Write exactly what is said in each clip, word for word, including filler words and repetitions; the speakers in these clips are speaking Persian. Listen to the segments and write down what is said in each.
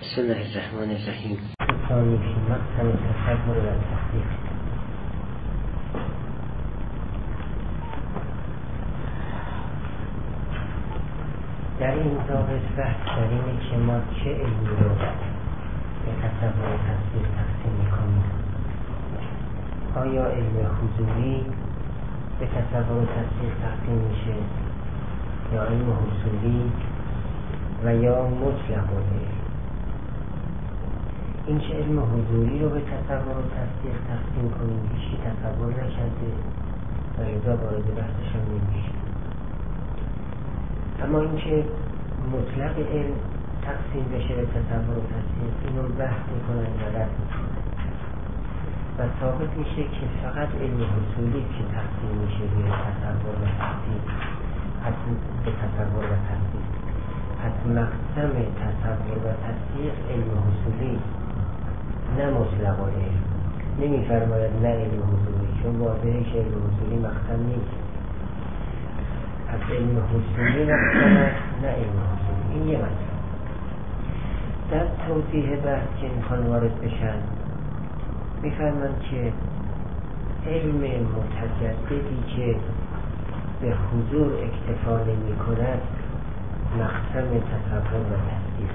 بسم الله الرحمن الرحیم. ثانی فی مقسم تصور و تصدیق. در این ضابط بحث در اینه که ما چه علمی رو به تصور و تصدیق تقسیم میکنیم. آیا علم حضوری به تصور و تصدیق تقسیم میشه یا علم حصولی و یا مطلق علم؟ این که علم حضوری رو به تصور و تصدیق تقسیم کنیم هیچی تصور نکرده و لذا وارد بحثش هم نمیشه. اما این که مطلق علم تقسیم بشه به تصور و تصدیق اینو بحث میکنن و رد میکنن و ثابت میشه که فقط علم حصولی که تقسیم میشه به تصور و تصدیق، پس به تصور و تصدیق پس مقسم تصور و تصدیق علم حصولی نه مطلق علم. نمیفرماید نه علم حصولی، چون واضحه که علم حصولی مقسم نیست. پس علم حصولی مقسم است نه علم حصولی. این یه مطلب. در توضیح بحث که میخوان وارد بشن میفرمان که علم متجددی که به حضور اکتفا نمی کند مقسم تصور و تصدیق.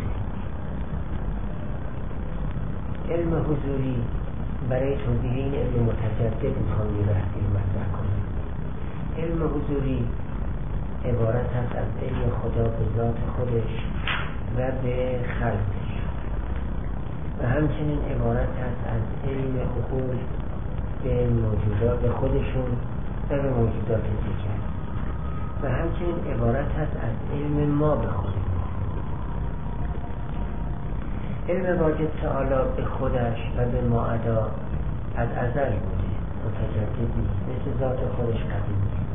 علم حضوری برای توضیح این علم متجدد میخوان یه بحثی رو مطرح کنه. علم حضوری عبارت است از علم خدا به ذات خودش و به خلقش و همچنین عبارت است از علم عقول به موجودات به خودشون و به موجودات دیگر و همچنین عبارت است از علم ما به خودمون. علم واجد تعالی به خودش و به ما ادا از ازل بوده، متجدد نیست، مثل ذات خودش قدیم نیست.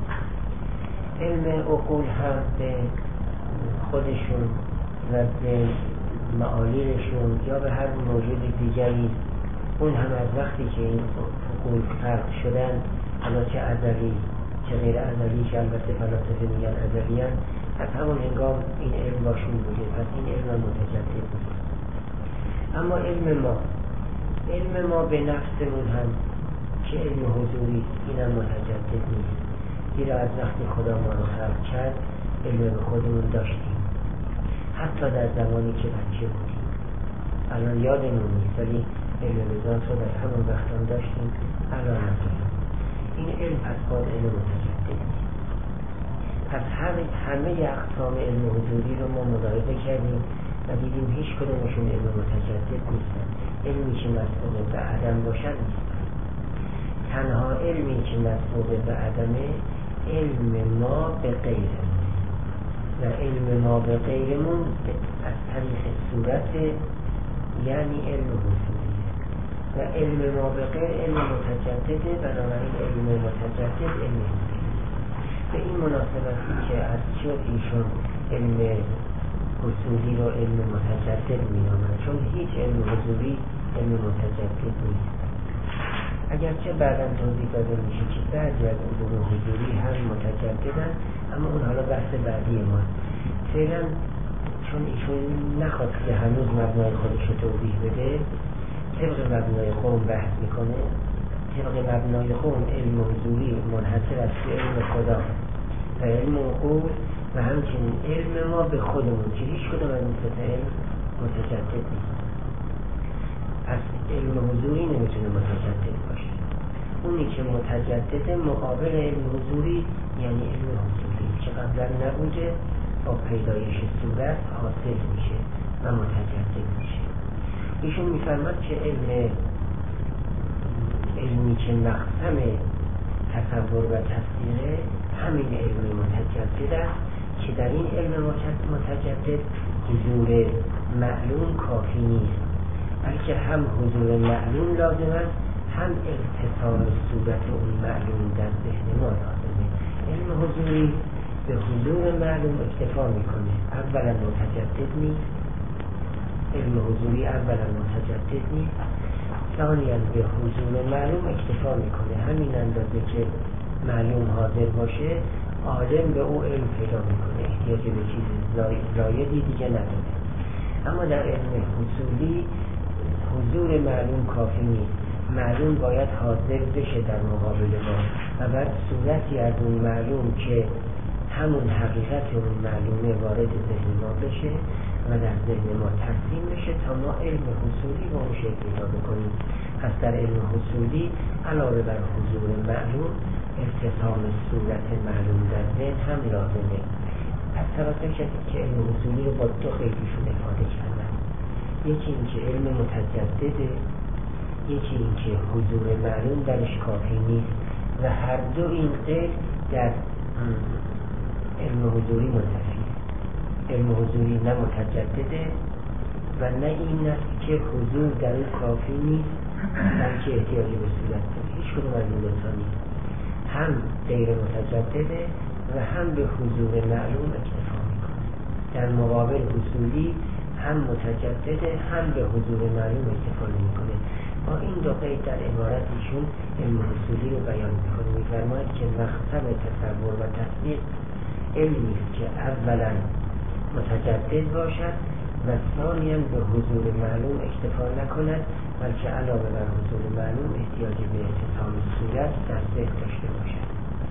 علم عقول هم به خودشون و به معالیرشون یا به هر موجود دیگری، اون هم از وقتی که این عقول خلق شدن، حالا چه ازلی چه غیر ازلی، که البته فلاسفه میگن ازلی هست، از همون هنگام این علم باشون بوده. پس این علم متجدد بوده. اما علم ما علم ما به نفسمون هم که علم حضوری این هم متجدد نیست، زیرا از وقتی خدا ما رو خلق کرد علم به خودمون داشتیم، حتی در زمانی که بچه بودیم. الان یادمون نیست ولی علم به ذات رو در همون وقت هم داشتیم، الان هم داریم. این علم پس باید علم متجدد نیست. پس همه اقسام علم حضوری رو ما ملاحظه کردیم و دیدیم هیچ کدومشون علم متجدد نیستن. علمی که مسبوق به عدم باشد نیستن. تنها علمی که مسبوق به عدمه علم ما به غیرمون و علم ما به غیرمون از طریق صورت یعنی علم حضوریه و علم ما به غیر علم متجدده. بنابراین علم متجدد علم حضوری. به این مناسبتی که از چه ایشون علم حصولی رو علم متجدد می‌نامند، چون هیچ علم حضوری علم متجدد نیست. اگرچه بعداً توضیح داده میشه که بعضی از علوم حضوری هم متجددن، اما اون حالا بحث بعدی ماست. فعلا چون ایشون نخواد که هنوز مبنای خودش رو توضیح بده، طبق مبنای خودم بحث میکنه. طبق مبنای خودم علم حضوری منحصر است به علم خدا و علم عقول و همچنین علم ما به خودمون که هیچ کدوم از این سه علم متجدد نیست. پس علم حضوری نمیتونه متجدد باشه. اونی که متجدد مقابل علم حضوری یعنی علم حضوری که قبلا نبوده با پیدایش صورت حاصل میشه و متجدد میشه. ایشون میفرماد که علم علمی که مقسم تصور و تصدیق همین علم متجدد است که در این علم متجدد حضور معلوم کافی نیست، بلکه هم حضور معلوم لازم است هم اتصال صورت اون معلوم در ذهن ما لازمه. علم حضوری به حضور معلوم اکتفا میکنه، اولا متجدد نیست. علم حضوری اولا متجدد نیست، ثانیاً به حضور معلوم اکتفا میکنه. همین اندازه که معلوم حاضر باشه عالم به او علم پیدا میکنه، احتیاج به چیز زایدی دیگه نداره. اما در علم حصولی حضور معلوم کافی نیست، معلوم باید حاضر بشه در مقابل ما و بعد صورتی از اون معلوم که همون حقیقت اون معلومه وارد ذهن ما بشه و در ذهن ما ترسیم بشه تا ما علم حصولی با اون شکل پیدا بکنیم. پس در علم حصولی علاوه بر حضور معلوم، اتصال صورت معلوم در ذهن هم لازمه. پس توجه شدید که علم حصولی رو با دو قیدشون افاده کردن. یکی این که علم متجدده، یکی این که حضور معلوم درش کافی نیست و هر دو این قید در علم حضوری منتفی. علم حضوری نه متجدده و نه این است که حضور در اون کافی نیست بلکه احتیاجی به صورت داره. هیچ کدوم از این دوتا نیست، هم غیر متجدده و هم به حضور معلوم اکتفا میکنه. در مقابل حصولی هم متجدده هم به حضور معلوم اکتفا میکنه. با این دو قید در عبارت ایشون علم حصولی رو بیان میکنه. میفرماید که مقصد تصور و تصدیق علمی است که اولا متجدد باشد و ثانیاً به حضور معلوم اکتفا نکند بلکه علاوه بر حضور معلوم احتیاجی به اتصال صورت در ذهن داشته باشد.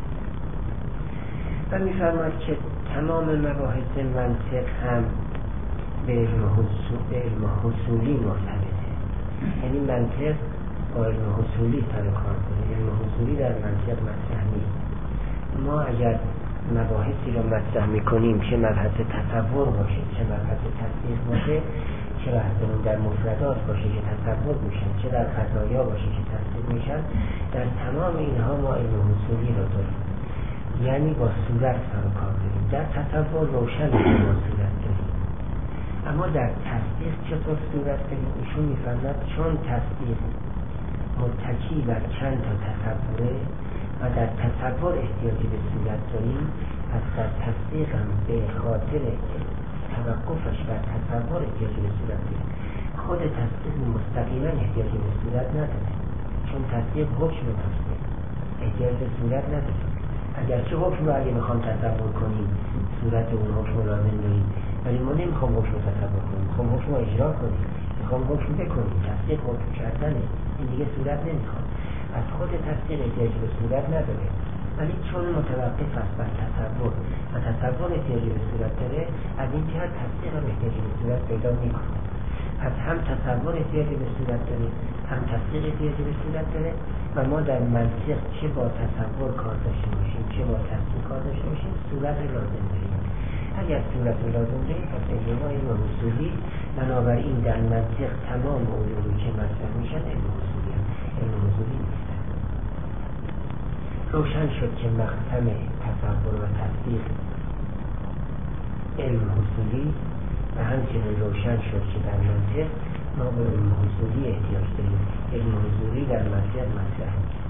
و میفرماید که تمام مباحث منطق هم به علم حصولی مرتبطه، یعنی منطق با علم حصولی سر کار کنه. علم حصولی در منطق مطرح نیست. ما اگر مباحثی رو مطرح میکنیم که مبحث تصور باشه، چه مبحث تصدیق باشه، چه بحثمون در مفردات باشه که تصور میشن، چه در قضایا باشه که تصدیق میشن، در تمام اینها ما علم حصولی رو داریم، یعنی با صورت سر کار داریم. در تصور روشن با صورت داریم، اما در تصدیق چطور صورت داریم؟ ایشون میفرماید چون تصدیق متکی بر چند تا تصوره و در تصور احتیاجی به صورت داریم، پس در تصدیق هم به خاطر توقفش بر تصور احتیاجی به صورت داریم. خود تصدیق مستقیما احتیاجی به صورت نداره، چون تصدیق حکم تصدیق احتیاج به صورت نداره. اگرچه حکم رو اگه میخوام تصور کنیم صورت اون حکم رو لازم داریم، ولی ما نمیخوام حکم رو تصور کنیم، میخوام حکم رو اجرا کنیم، میخوام حکم بکنیم. تصدیق حکم کردنه، این دیگه صورت نمیخواد. از خود تصدیق احتیاج به صورت نداره، ولی چون متوقف است بر تصور و تصور احتیاجی به صورت داره، از این جهت تصدیق هم احتیاجی به صورت پیدا میکنه. پس هم تصور احتیاجی به صورت داره، هم تصدیق احتیاجی به صورت داره و ما در منطق چه با تصور کار داشته باشیم چه با تصدیق کار داشته باشیم صورت رو لازم داریم. اگر صورت رو لازم داریم پس علم علم حصولی، بنابراین در منطق تمام علومی که مطرح میشن علم حصولی هم علم حصولی نیستن. روشن شد که مقسم تصور و تصدیق علم حصولی و همچنین روشن شد که در منطق ما به علم حصولی احتیاج داریم. علم حصولی در منطق مطرح نیست.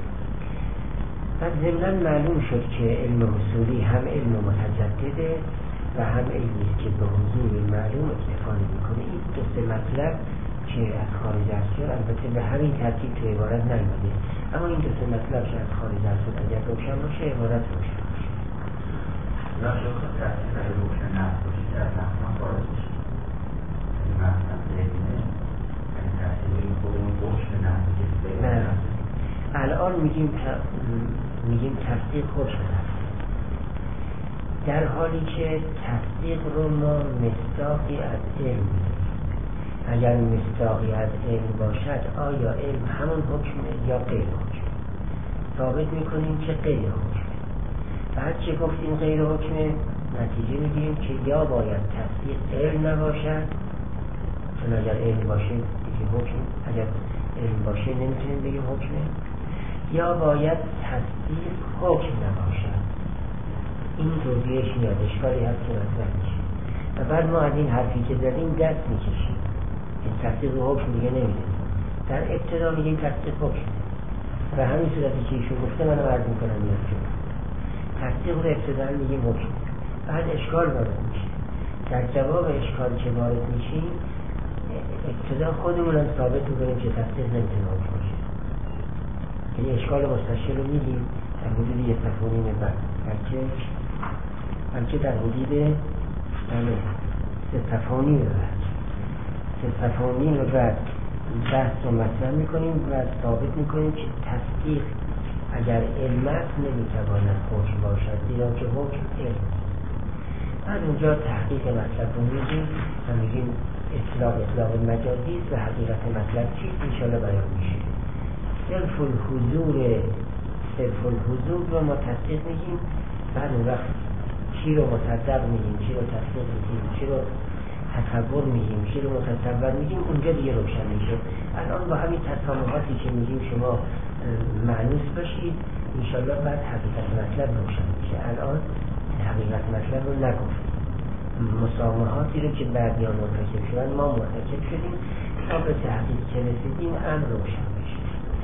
پس ضمناً معلوم شد که علم حصولی هم علم متجدده و هم علمی است که به حضور معلوم اکتفا می‌کنه. این دو سه مطلب که از خارج از شد البته به همین ترتیب تو عبارت نیامده، اما این دو سه مطلب که از خارج از شد اگر روشن باشه عبارت روشن باشه. ناشد که در روشن نفت باشه در نفت خارج باشه این مطلب دهیمه این تحصیلی خودمون روشن نفت که نه الان میگیم میگیم تصدیق حکم نفت، در حالی که تصدیق رو ما مصداقی از علم میدونیم. اگر مصداقی از علم باشد آیا علم همون حکمه یا غیر حکمه؟ ثابت میکنیم که غیر حکمه. بعد چه گفتیم غیر حکمه؟ نتیجه میگیم که یا باید تصدیق علم نباشد، چون اگر علم باشه دیگه حکم، اگر علم باشه نمیتونیم بگیم حکمه، یا باید تصدیق حکم نباشد. این توضیحش میاد، اشکالی هست که مطرح میشه و بعد ما از این حرفی که زدیم دست میکشیم، این تصدیق و حکم دیگه نمیده. در ابتدا میگیم تصدیق حکم و همین صورتی که ایشون گفته منو عرض میکنم میاد که تصدیق رو ابتدا میگیم حکم، بعد اشکال وارد میشه. در جواب اشکال که وارد میشیم ابتدا خودمون هم ثابت میکنیم که تصدیق نمیتونه حکم باشه، یعنی اشکال مستشکل رو میگیم در حدود یه صفحه و نیم بعد، بلکه بلکه در حدود سه صفحه و نیم بعد تفاهمین و بعد بحث رو مطرح میکنیم و ثابت میکنیم که تصدیق اگر علم است نمیتواند حکم باشد، زیرا که حکم علم. بعد اونجا تحقیق مطلب رو میگیم و میگیم اطلاق اطلاق مجازی و حقیقت مطلب چیست انشاءالله بیان میشه. صرف الحضور صرف الحضور رو ما تصدیق میگیم، بعد اون وقت چی رو مصدق میگیم، چی رو تصدیق میگیم، چی رو تصور میگیم، چی رو متصور میگیم، اونجا دیگه روشن میشه. الان با همین تسامحاتی که میگیم شما معنوس باشید انشاءالله بعد حقیقت مطلب روشن میشه. الان حقیقت مطلب رو نگفت، مسامحاتی رو که بعدیان مرتکب شدن ما مرتکب شدیم تا به تحقیق که رسیدیم امر روشن بشه.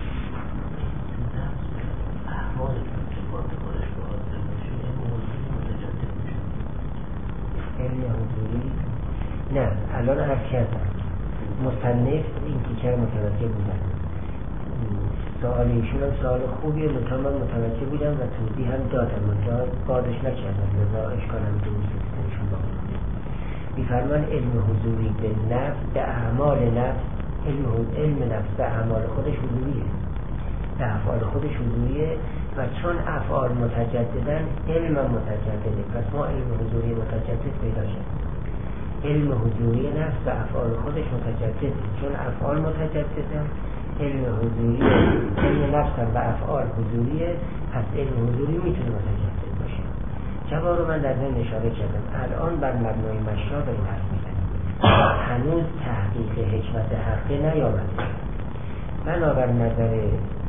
علم حضوری نه، الان عرض کردم مصنف این تیکر متوجه بودن، سوال ایشون هم سوال خوبیه، منطقه من متوجه بودم و توضیح هم دادم، منطقه بادش نکردم لذا اشکالم درست ایشون باقی میفرمان علم حضوری به نفس به اعمال نفس، علم, علم نفس به اعمال خودش حضوریه، به افعال خودش حضوریه و چون افعال متجددن علم متجدده، پس ما علم حضوری متجدد پیدا شد. علم حضوری نفس به افعال خودش متجدده، چون افعال متجددن علم حضوری علم نفس به افعال حضوریه، پس علم حضوری میتونه متجدد باشه. جواب رو من در ذهن اشاره کردم. الان بر مبنای مشروع به این حرف میزنیم، هنوز تحقیق حکمت حقه نیامده. بنابر نظر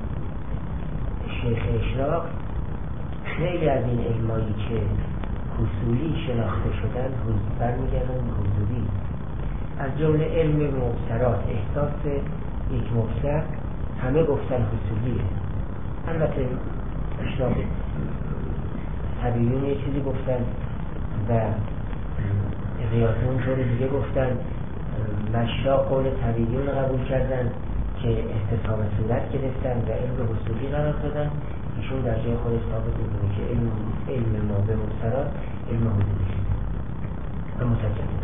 شیخ اشراق خیلی از این علمایی که حصولی شناخته شدن برمیگردن حضوری، از جمله علم مبصرات، احساس یک مبصر همه گفتن حصولیه. البته اشراق طبیعیون یه چیزی گفتن و ریاضیون طور دیگه گفتن، مشاق قول طبیعیون قبول کردن که اختصام صورت گرفتن و علم حصولی قرار دادن. ایشون در جای خودش ثابت می‌کنه که علم علم ما به مبصرات علم حضوری و متجدد.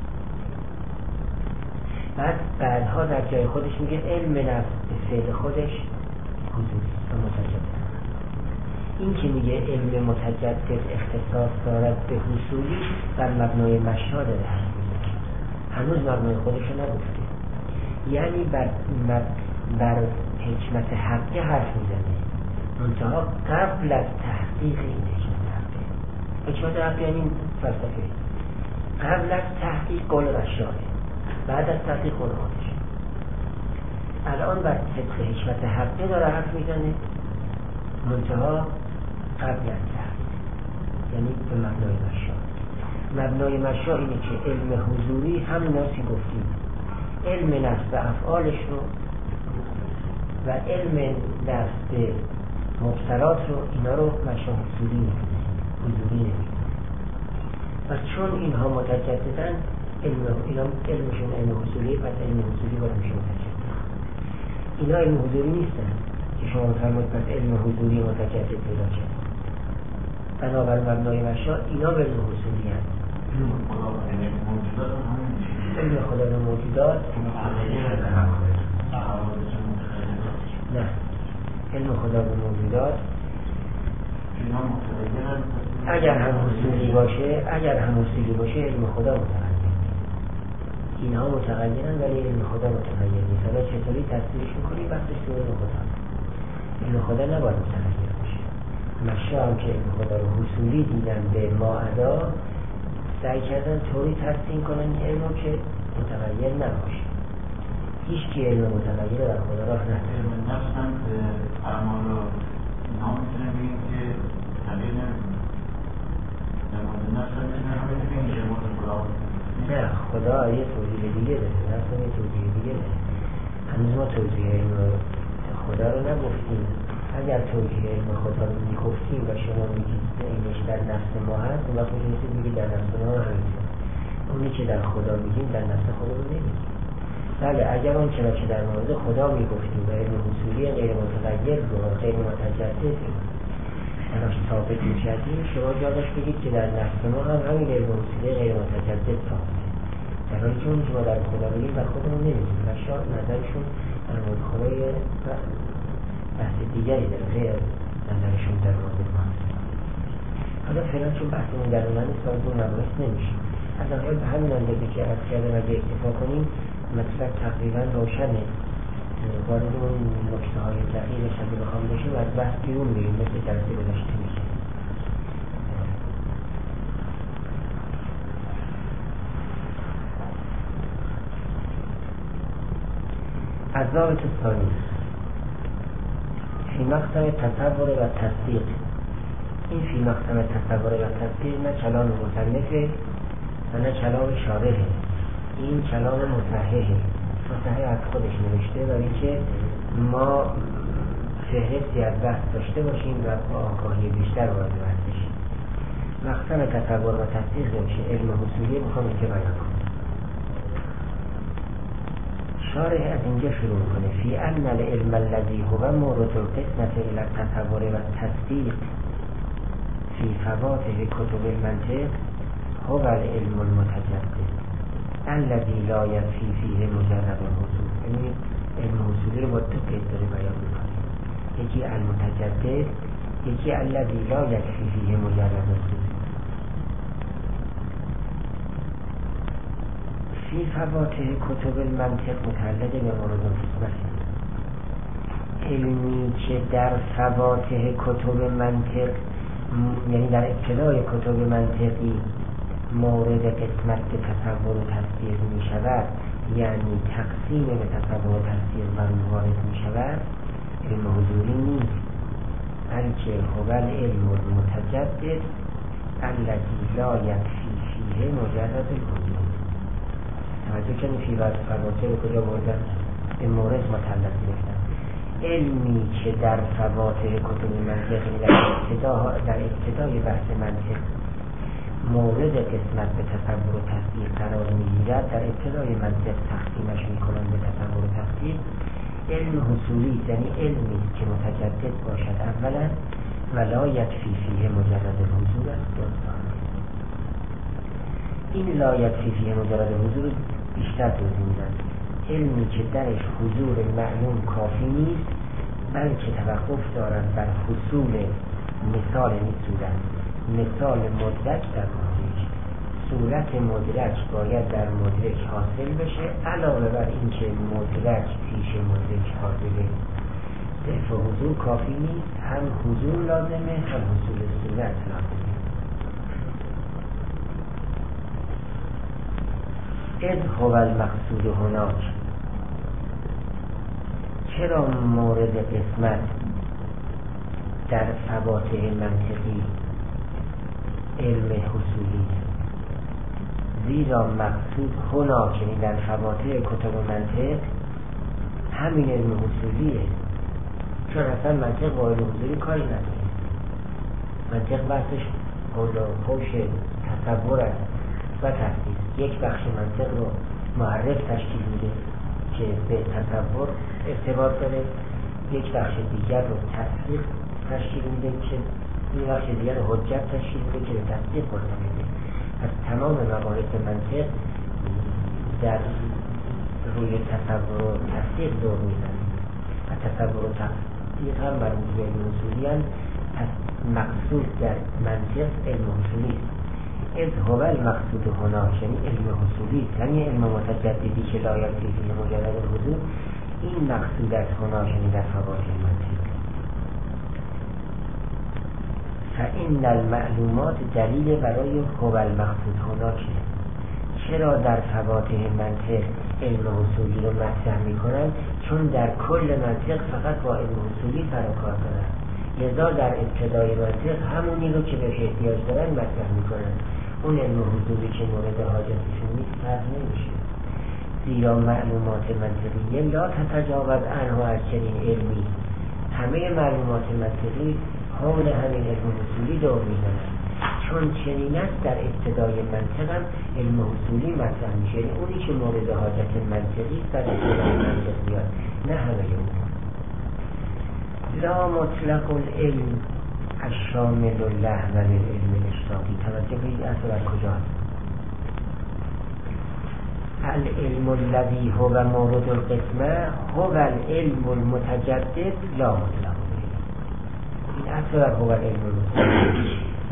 بعد بعدها در جای خودش میگه علم نفس به فعل خودش حضوری و متجدد. این که میگه علم متجدد اختصاص دارد به حصولی در مبنای مشهاد داره حرف میزنه، هنوز مبنای خودش رو نگفته، یعنی بر, بر حکمت حقه حرف میزنه، منتها قبل از تحقیق این حکمت حقه. حکمت حقه یعنی فلسفه، قبل از تحقیق قول رشاده، بعد از تحقیق قول خودش. الان بر طبق حکمت حقه داره حرف میزنه، منتها قبل از تحقیق، یعنی به مبنای مشا. مبنای مشا اینه که علم حضوری هم ناسی گفتیم، علم نفس به افعالش رو و علم نفس به مبصرات رو، اینا رو مشا حضوری نمیدونه، حضوری نمیدونه. و چون اینها متجددن علم اینا علمشون علم حضوری، پس علم حضوری باید میشه متجدد. اینا علم حضوری نیستن که شما فرمود پس علم حضوری متجدد پیدا کرد. بنابر مبنای مشا اینا به علم حضوری هست. علم خدا به موجودات نه، علم خدا به موجودات اگر هم حضوری باشه اگر هم حضوری باشه علم خدا متغیر، اینها متغیرن ولی علم خدا متغیر نیست. حالا چطوری تصدیرش میکنی بحثش تو علم خدا، علم خدا نباید متغیر باشه. مشا هم که علم خدا رو حصولی دیدن به ما ادا، سعی کردن طوری ترسیم کنن این علمو که متغیر نباشه. هیچ کی علم متغیر در خدا راه نداره. علم نفس هم به اعمال و اینها میتونه بگیم که تغییر نمیکنه. در مورد نفس هم میتونه همه بگیم که مورد خدا نه، خدا یه توضیح دیگه داره، نفس هم یه توضیح دیگه داره. هنوز ما توضیح علم خدا رو نگفتیم. اگر توضیح علم خدا رو میگفتیم و شما میگید اینش در نفس ما هست، اون وقت میتونید میگید در نفس ما همینه. اونی که در خدا میگیم در نفس خدا رو نمیگیم. بله، اگر اون چرا که در مورد خدا میگفتیم و علم حصولی غیر متغیر رو غیر متجدد براش ثابت میکردیم، شما جا داشت بگید که در نفس ما هم همین علم حصولی غیر متجدد ثابته. درای جون که ما در خدا بگیم و خودمون نمیدونیم و شاید نظرشون در مورد خدای بحث دیگری داره غیر نظرشون در مورد ما. حالا فعلا چون بحثمون در اون نیست وارد اون مباحث نمیشیم. از اول به همین اندازه که از کردن اگه اکتفا کنیم مطلب تقریبا روشنه. وارد اون نکته های دقیقش اگه بخوام بشیم از بحث بیرون میریم مثل جلسه گذشته میشه. الضابط الثانی فی مقسم تصور و تصدیق. این فی مقسم تصور و تصدیق نه کلام مصنفه و نه کلام شارحه، این کلام مصححه. مصحح از خودش نوشته برای که ما فهرستی از بحث داشته باشیم و با آگاهی بیشتر وارد بحث بشیم. مقسم تصور و تصدیق میشه علم حصولی میخوام که بیان کنم. شارح از اینجا شروع کنه فی ان العلم الذی هو مورد القسمة الى التصور و تصدیق فی فواته کتب المنطق هو العلم المتجدد الذی لا یکفی فیه مجرد الحصول. یعنی علم حصولی رو با دو قید داره بیان میکنه، یکی المتجدد، یکی الذی لا یکفی فیه مجرد الحصول. فی فواته کتب المنطق متعلق به مورد القسمة، علمی که در فواته کتب منطق یعنی در ابتدای کتب منطقی مورد قسمت به تصور و تصدیق می شود، یعنی تقسیم به تصور و تصدیق بر وارد می شود، علم حضوری نیست، بلکه هو العلم المتجدد الذی لا یکفی فیه مجرد الحضور. توجه کنید فی فواته رو کجا بردن؟ به مورد متعلق گرفتن. علمی که در فواته کتب منطق در ابتدا در ابتدای بحث منطق مورد قسمت به تصور و تصدیق قرار میگیرد، در ابتدای منطق تقسیمش میکنند به تصور و تصدیق، علم حصولی یعنی علمی که متجدد باشد اولا و لا یکفی فیه مجرد الحضور است. این لا یکفی فیه مجرد الحضور بیشتر توضیح میدن. علمی که درش حضور معلوم کافی نیست، بلکه توقف دارد بر حصول مثال صورت مثال مدرک در مدرک. صورت مدرک باید در مدرک حاصل بشه، علاوه بر این که مدرک پیش مدرک حاصله ضعف حضور کافی نیست، هم حضور لازمه هم حصول صورت لازمه. اذ هو المقصود هناک، چرا مورد قسمت در فواته منطقی علم حصولی؟ زیرا مقصود هناک یعنی در فواته کتب منطق همین علم حصولیه، چون اصلا منطق با علم حصولی کاری نداره. منطق بحثش قول و خوش تصور است و تصدیق. یک بخش منطق رو معرف تشکیل میده که به تصور ارتباط داره، یک بخش دیگر رو تصدیق تشکیل میده که این بخش دیگر رو حجت تشکیل میده که به تصدیق برده. از تمام مباحث منطق در روی تصور و تصدیق دور میزنه و تصور و تصدیق هم مربوط به علم حصولی هم. پس مقصود در منطق علم حصولی است. اذ هو المقصود هناک یعنی علم حصولی، یعنی علم متجددی که لا یکفی فیه مجرد الحضور. این مقصود از هناک یعنی در فواته منطق. فإن المعلومات دلیل برای هو المقصود هناک. چرا در فواته منطق علم حصولی رو مطرح میکنن؟ چون در کل منطق فقط با علم حصولی سر و کار دارن، لذا در ابتدای منطق همونی رو که بهش احتیاج دارن مطرح میکنن. اون علم حضوری که مورد حاجتشون نیست فرض نمیشه، زیرا معلومات منطقیه لا تتجاوز عنه از چنین علمی. همه معلومات منطقی حول همین علم حصولی دور میزنن، چون چنین است در ابتدای منطق هم علم حصولی مطرح میشه، یعنی اونی که مورد حاجت منطقی در ابتدای منطق میاد، نه همه اون. لا مطلق العلم الشامل له و للعلم الاشتراکی. توجه به این اصل از کجا هست؟ العلم الذي هو مورد القسمه هو العلم المتجدد لا مطلق. این اصلا هو العلم المتجدد،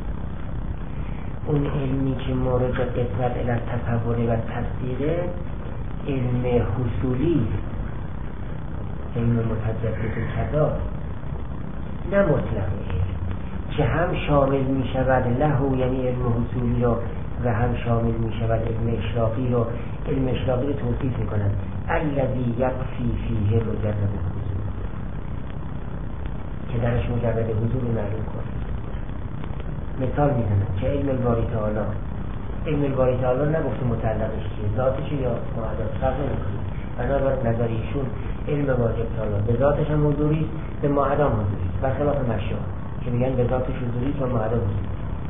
اون علمی که مورد قسمت الى تصور و تصدیق علم حصولی، علم متجدد کذا، نه مطلق علم که هم شامل می شود له یعنی علم حصولی رو و هم شامل می شود علم اشراقی رو. علم اشراقی رو توصیف می کنند الذی یکفی فیه مجرد حضور، که درش مجرد حضور رو معلوم کنه. مثال می زنند که علم الباری تعالی، علم الباری تعالی نگفته متعلقش چیه، ذاتش یا معدد فرق نمی‌کنه. بنابراین نظر ایشون علم واجب تعالی به ذاتش هم حضوری است، به معدم حضوری است، برخلاف مشیخ که میگن به ذاتش حضوری است و معدم حضوری.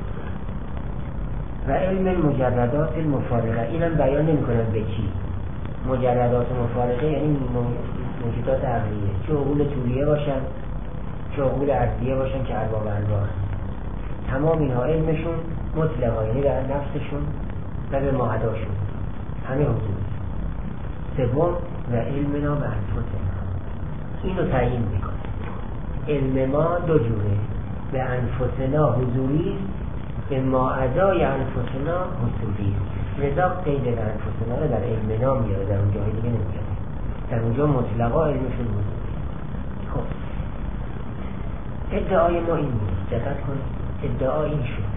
و علم مجردات المفارقه، اینم بیان نمی‌کنن به چی. مجردات مفارقه یعنی موجودات عقلیه، چه عقول طولیه باشن چه عقول ارضیه باشن که ارباب انواع، تمام اینها علمشون مطلقه، یعنی در نفسشون و به معداشون همه حضوری. سوم و علمنا و انفسنا، اینو تعیین میکنه. علم ما دو جوره، به انفسنا حضوری است، به معدای انفسنا حصولی است. لذا قید انفسنا رو در علم نا میاره، در اونجا دیگه نمیاره. در اونجا مطلقا علمشون حضوری. خب ادعای ما این بود، دقت کنید، ادعا این شد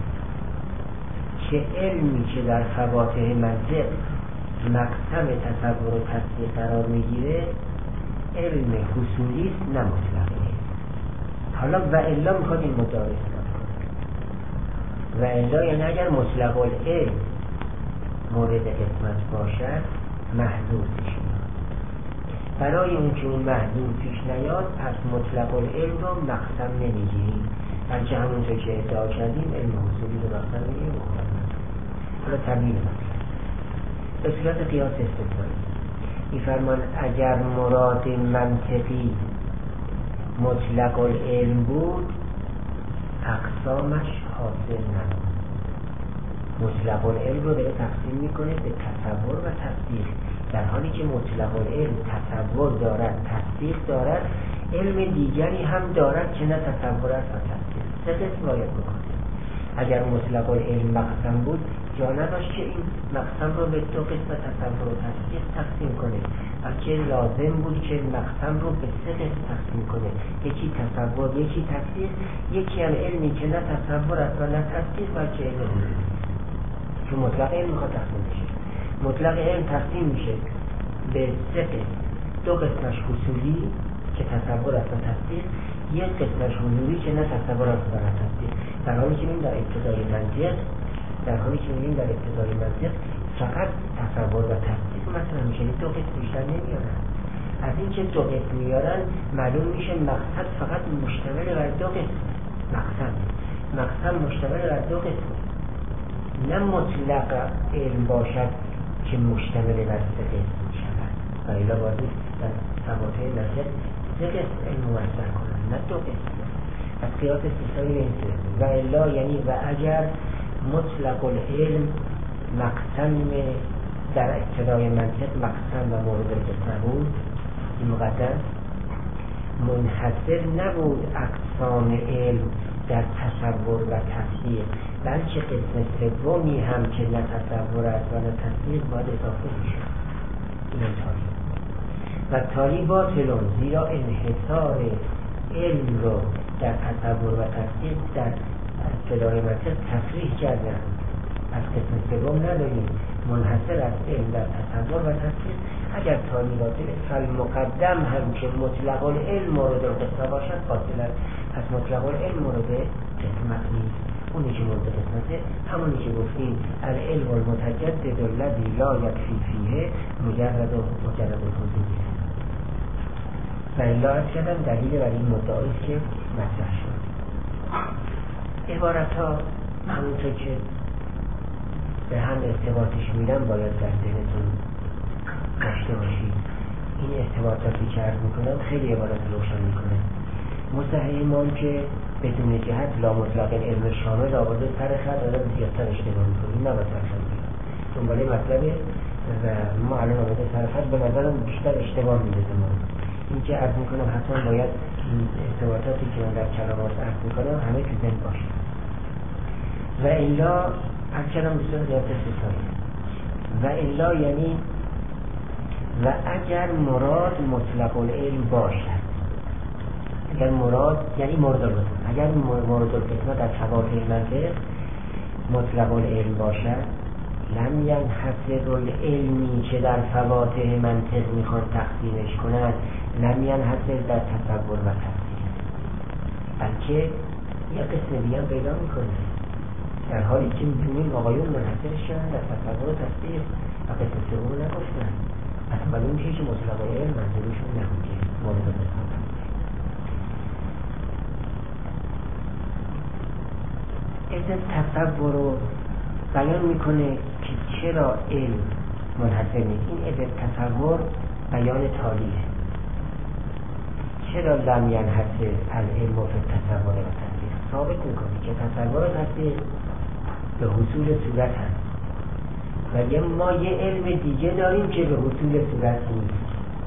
که علمی که در فواتح منطق مقسم تصور و تصدیق قرار میگیره علم حصولی است، نه مطلقه. حالا و الا میخواد این مدعا رو اثبات کنه. و الا یعنی اگر مطلق العلم مورد قسمت باشد محدود میشه. برای اون که اون محدود پیش نیاد پس مطلق العلم رو مقسم نمیگیریم، بلکه همونطور که ادعا کردیم علم حصولی رو مقسم میگیریم. حالا تبیین مطلق به صورت قیاس استثنایی می‌فرمان اگر مراد منطقی مطلق العلم بود اقسامش حاصل نبود. مطلق العلم رو داره تقسیم میکنه به تصور و تصدیق، در حالی که مطلق العلم تصور دارد، تصدیق دارد، علم دیگری هم دارد که نه تصور است و تصدیق. سه قسم باید بکنه. اگر مطلق العلم مقسم بود جا نداشت که این مقسم رو به دو قسم تصور و تصدیق تقسیم کنه، بلکه لازم بود که مقسم رو به سه قسم تقسیم کنه، یکی تصور، یکی تصدیق، یکی هم علمی که نه تصور است و نه تصدیق بلکه علم حضوری. چون مطلق علم میخواد تقسیم بشه، مطلق علم تقسیم میشه به سه قسم، دو قسمش حصولی که تصور است و تصدیق، یک قسمش حضوری که نه تصور است و نه تصدیق. در حالی که این در ابتدای منطق در حالی که می‌بینیم در ابتدای منطق فقط تصور و تصدیق مثلا میشه، دو قسم بیشتر نمیارن. از این که دو قسم میارن معلوم میشه مقصد فقط مشتمل بر دو قسم. مقصد مقصد مشتمل بر دو قسم، نه مطلق علم باشد که مشتمل بر سه قسم میشود. و الا باید در فواتح منطق سه قسم علم مطلق کنن، نه دو قسم. از قیاس استثنایی به این صورت. و الا یعنی و اگر مطلق العلم مقسم در ابتدای منطق مقسم و مورد قسم بود، این مقدم منحصر نبود اقسام علم در تصور و تصدیق، بلکه قسم سومی هم که نه تصور است و نه تصدیق باید اضافه میشه. این تالی و تالی باطلون، زیرا انحصار علم رو در تصور و تصدیق در ابتدای منطق تصریح کردن. از قسم سوم نداریم، منحصر از علم در تصور و تصدیق. اگر تالی باطل فالمقدم هم که مطلق العلم مورد قسمت باشد باطل است، پس مطلق العلم مورد قسمت نیست. اونی که مورد قسمته همونی که گفتیم العلم المتجدد الذی لا یکفی فیه مجرد و مجرد الحضوری. و الا از کردم دلیل بر این مدعایی که مطرح شد. عبارت ها همونطور که به هم ارتباطش میدن باید در ذهنتون داشته باشید. این ارتباطاتی که عرض میکنم خیلی عبارت روشن میکنه. مصحح امام که بدون جهت لا مطلق علم شامل آورده سر خط آدم زیادتر اشتباه میکنه، این نباید سر خط میکنه. دنباله مطلب و ما الان آمده طرفت به نظرم بیشتر اشتباه میده ما. این که عرض میکنم حتما باید این ارتباطاتی که من در کلامات عرض میکنم همه تو ذهن باشه و الا عرض کلام بسیار زیادت ستایی و الا یعنی و اگر مراد مطلق العلم باشد، اگر مراد یعنی مورد الفتنه، اگر مورد الفتنه در فواطع منطق مطلق العلم باشد لم ینحصر العلمی که در فواطع منطق میخوان تقسیمش کنند لم ینحصر در تصور و تصدیق، بلکه یه قسم دیگه هم پیدا میکنه، در حالی که میدونیم آقایون منحصرش کردن در تصور و تصدیق و قسم سوم نگفتن، پس معلوم میشه که مطلق العلم منظورشون نبوده مورد الفتنه. از تصور رو بیان میکنه که چرا علم منحصر نیست. این از تصور بیان تالیه. چرا لم ینحصر العلم فی التصور و تصدیق ثابت میکنه که تصور و تصدیق به حصول صورت هست و یه ما یه علم دیگه داریم که به حصول صورت نیست.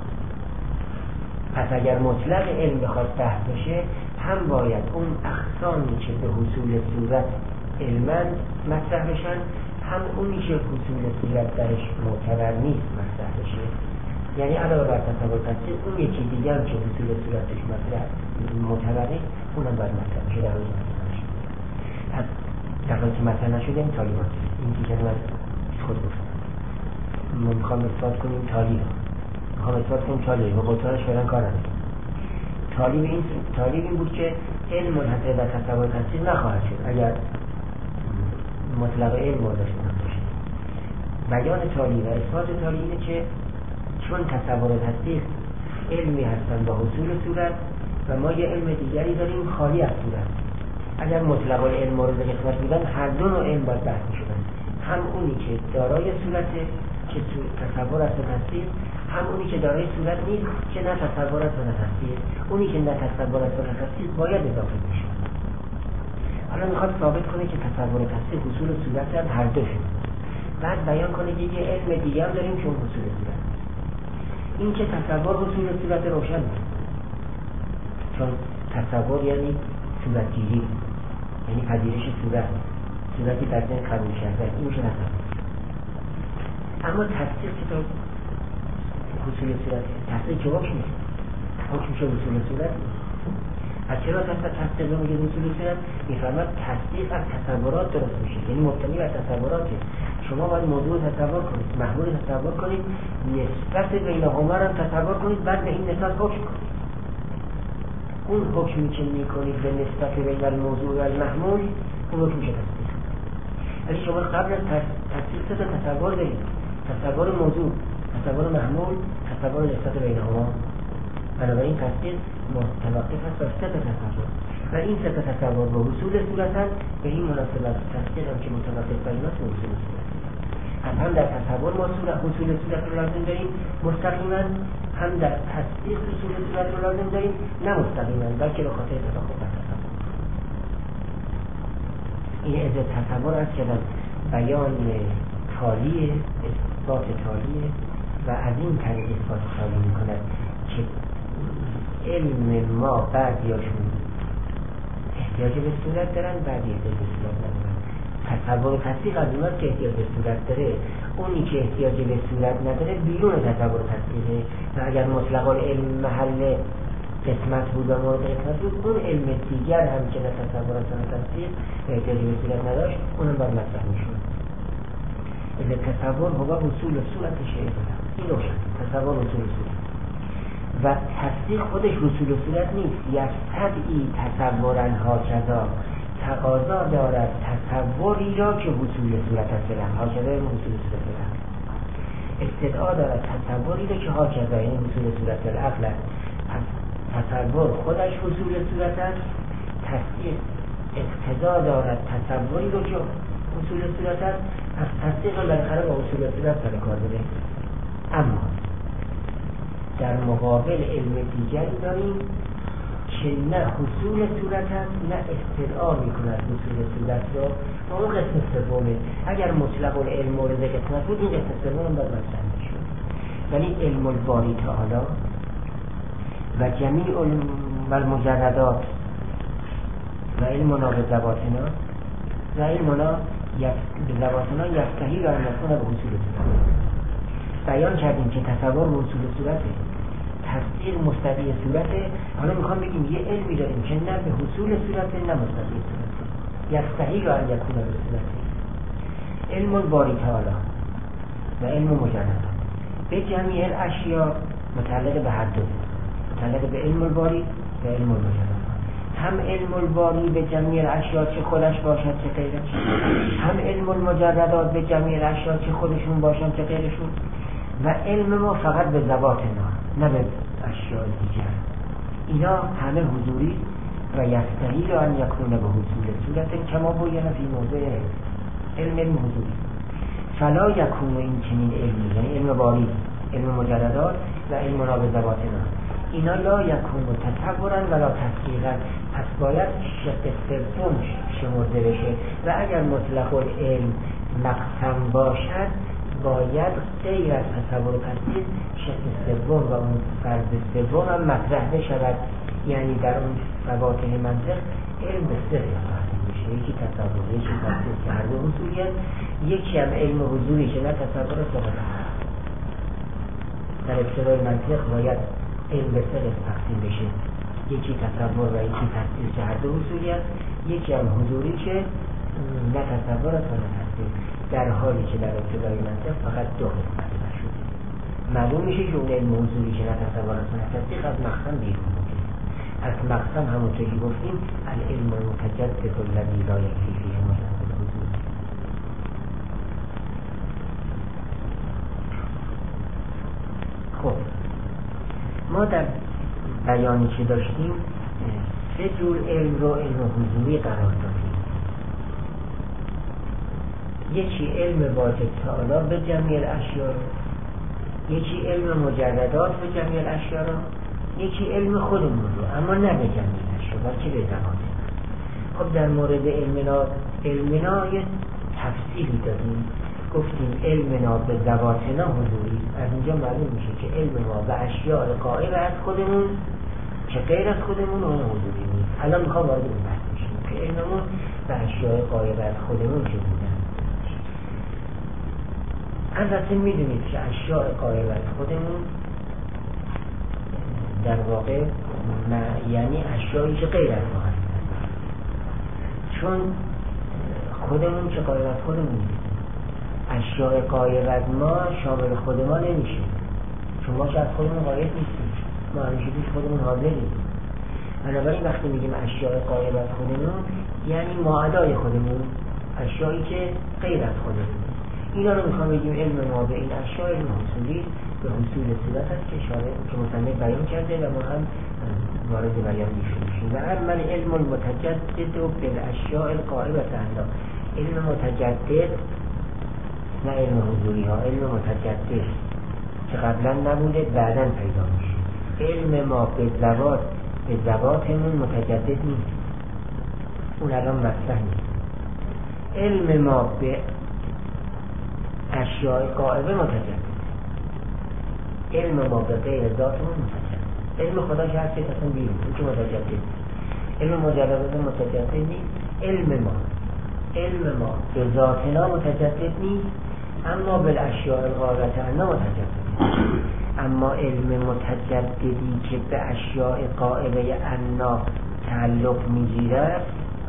پس اگر مطلق علم بخواد بحث بشه هم باید اون اقسامی که به حصول صورت علماً مطرح بشن، هم اونی که حصول صورت درش معتبر نیست مطرح بشه. یعنی علاوه بر تصور تصدیق اون یکی دیگه هم که حصول صورت درش مطرح معتبره اونم باید مطرح بشه در روز مطرح بشه. پس در حالی که مطرح نشده این تالیمات این دیگه من خود گفتم ما میخوام اثبات کنیم تالی رو میخوام اثبات کنیم تالی رو قطعانش فعلا کار نداریم. تالیب این تالیب این بود که علم منحصر در تصور تصدیق نخواهد شد اگر مطلق علم داشته باشه. بیان تالی و اثبات تالی اینه که چون تصور و تصدیق علمی هستن با حصول صورت و ما یه علم دیگری داریم خالی از صورت، اگر مطلق علم مورد قسمت بودن هر دو نوع علم باید بحث می‌شدن، هم اونی که دارای صورته که تصور است و تصدیق، هم اونی که دارای صورت نیست که نه تصور است و نه تصدیق. اونی که نه تصور است و نه تصدیق باید اضافه بشه. حالا میخواد ثابت کنه که تصور و تصدیق حصول صورت هم هر دوشون، بعد بیان کنه که یه علم دیگه هم داریم که اون حصول صورت. این که تصور حصول صورت روشن نیست، چون تصور یعنی صورتگیری، یعنی پذیرش صورت، صورتی در ذهن قبول کردن، این میشه تصور. اما تصدیق که تو حصول صورت تصدیق که حکم نیست، حکم میشه حصول صورت نیست. از چرا تصدیق رو میگه حصول صورت؟ میفرماد تصدیق از تصورات درست میشه، یعنی مبتنی بر تصوراته. شما باید موضوع تصور کنید، محمول تصور کنید، نسبت بینهما رو تصور کنید، بعد به این نسبت حکم کنید. اون حکمی که میکنید به نسبت بین الموضوع و المحمول اون حکم میشه تصدیق. ولی شما قبل از تصدیق سه تا تصور دارید: تصور موضوع، تصور محمول، تصور نسبت بینهما. بنابراین تصدیق متوقف است بر سه تا تصور و این سه تا تصور به حصول صورت هست. به این مناسبت تصدیق هم که متوقف بر ایناست به حصول صورت. هم در تصور ما حصول صورت رو لازم داریم مستقیما، هم در تصدیق حصول صورت رو لازم داریم نه مستقیما بلکه به خاطر تداخل در تصور. این از تصور است که بیان تالیه، اثبات تالیه و از این طریق اثبات تالی میکند که علم ما بعضیاشون احتیاج به صورت دارن، بعضی احتیاج به صورت ندارن. تصور و تصدیق از اوناست که احتیاج به صورت داره. اونی که احتیاج به صورت نداره بیرون تصور و تصدیقه و اگر مطلق العلم محل قسمت بود و مورد قسمت بود، اون علم دیگر هم که نه تصور و تصدیق احتیاج به صورت نداشت اونم باید مطرح میشد. اذا تصور هو حصول صورت شیء، این روشن. تصور حصول صورت و تصدیق خودش حصول صورت نیست. یستدعی تصورا هاکذا، تقاضا دارد تصوری را که حصول صورت است. هاکذا یعنی حصول صورت است. استدعا دارد تصوری را که هاکذا یعنی حصول صورت العقل است. تصور خودش حصول صورت است. تصدیق اقتضا دارد تصوری را که حصول صورت است. از تصدیق بالاخره با حصول صورت سر کار داره. اما در مقابل علم دیگری داریم که نه حصول صورت است نه استدعا میکند حصول صورت را، و اون قسم سومه. اگر مطلق العلم مورد قسمت بود این قسم سوم هم باید مطرح میشد. ولی علم الباری تعالی و جمیع المجردات و علمنا به ذواتنا و علمنا به ذواتنا یفتحی و انکون به حصول صورت. بیان کردیم که تصور حصول صورته، تصدیق مستدی صورته. حالا میخوام بگیم یه علمی داریم که نه به حصول صورته نه مستدی صورته، یفتحی و انکون به صورته. علم الباری تعالی و علم مجردات به جمیع الاشیاء متعلق به هر دو، متعلق به علم الباری و علم المجردات. هم علم الباری به جمیع الاشیاء چه خودش باشد چه غیرش، هم علم المجردات به جمیع الاشیاء چه خودشون باشن چه غیرشون. و علم ما فقط به ذواتنا نه به اشیاء دیگر. اینا همه حضوری و یستحیل ان یکون به حصول صورت کما بیان فی موضع علم علم حضوری. فلا یکون این چنین علمی، یعنی علم باری، علم مجردات و علمنا به ذواتنا، اینا لا یکون تصورا ولا تصدیقا. پس باید شق سوم شمرده بشه و اگر مطلق العلم مقسم باشد باید غیر از تصور و تصدیق شق سوم و اون فرض سوم هم مطرح بشود. یعنی در اون فواکه منطق علم به سه قسم میشه، یکی تصور، یکی تصدیق که هر دو حضوریت، یکی هم علم حضوری که نه تصور است نه تصدیق. در ابتدای منطق باید علم به سه قسم تقسیم بشه، یکی تصور و یکی تصدیق که هر دو حضوریت، یکی هم حضوری که نه تصور است نه تصدیق. در حالی که در ابتدای منطق فقط دو قسم مطرح شده. معلوم میشه که اون علم حضوری که نه تصور است نه تصدیق از مقسم بیرون بوده. از مقسم همونطور که گفتیم العلم المتجدد الذی لا یکفی فیه مجرد الحضور. خب ما در بیانی که داشتیم سه جور علم رو علم حضوری قرار دادیم. یکی علم واجب تعالی به جمیع الاشیاء، یکی علم مجردات به جمیع الاشیاء، یکی علم خودمون رو اما نه به جمیع الاشیاء بلکه به ذواتنا. خب در مورد علمنا علمنا یه تفصیلی دادیم، گفتیم علمنا به ذواتنا حضوری. از اینجا معلوم میشه که علم ما به اشیاء غایب از خودمون که غیر از خودمون اون حضوری نیست. الان میخوام وارد این بحث بشیم که علممون به اشیاء غایب از خودمون چه بودن. البته میدونید که اشیاء غایب از خودمون در واقع یعنی اشیایی که غیر از ما هستن، چون خودمون که غایب از خودمون نیست. اشیاء غایب از ما شامل خود ما نمیشه، چون ما که از خودمون غایب نیستیم، ما همیشه پیش خودمون حاضریم. بنابراین وقتی میگیم اشیاء غایب از خودمون یعنی ماعدای خودمون، اشیایی که غیر از خودمون. اینا رو میخوام بگیم علم ما به این اشیاء علم حصولی به حصول صورت هست که اشاره که مصنف بیان کرده و ما هم وارد بیان میشیم. و اما علم المتجدد بالاشیاء الغائبة عنها، علم متجدد نه علم حضوری ها، علم متجدد که قبلا نبوده بعدا پیدا میشه. علم ما به ذوات به ذواتمون متجدد نیست، اون الان مطرح نیست. علم ما به اشیاء غائبه متجدد، علم ما به غیر ذاتمون متجدد. علم خدا که هست اصلا بیرون، اون که متجدد. علم مجردات متجدد نیست. علم ما علم ما به ذاتنا متجدد نیست، اما به اشیاء غائبه عنها متجدد. اما علم متجددی که به اشیاء غائبه عنها تعلق میگیرد،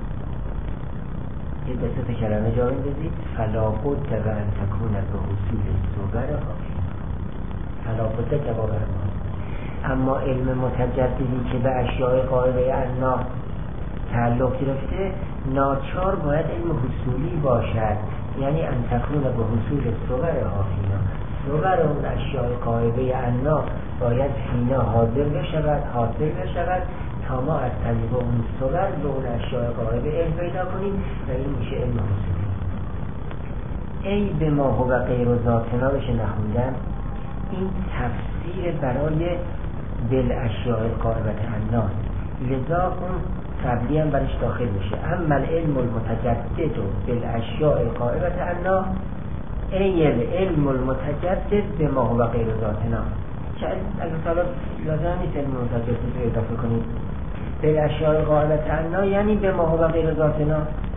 یه دسته کلمه جا بندازید، فلا بد و ان تکون به حصول صور حاکم، فلا بد جواب ما. اما علم متجددی که به اشیاء غائبه عنها تعلق گرفته ناچار باید علم حصولی باشد، یعنی ان تکون به حصول صور حاکم. صور اون اشیاء غائبه عنها باید فینا حاضر بشود، حاضر بشود تا ما از طریق اون صور به اون اشیاء غائبه علم پیدا کنیم و این میشه علم حصولی. ای به ما هو غیر ذاتنا بشه نخوندن، این تفسیر برای دل اشیاء غائبه عنها، لذا اون قبلی هم برش داخل میشه. اما العلم المتجدد بالاشیاء الغائبة عنا ای العلم المتجدد بما هو غیر ذاتنا. البته لازم نیست علم متجدد رو اضافه کنید بالاشیاء الغائبة عنا، یعنی بما هو غیر ذاتنا،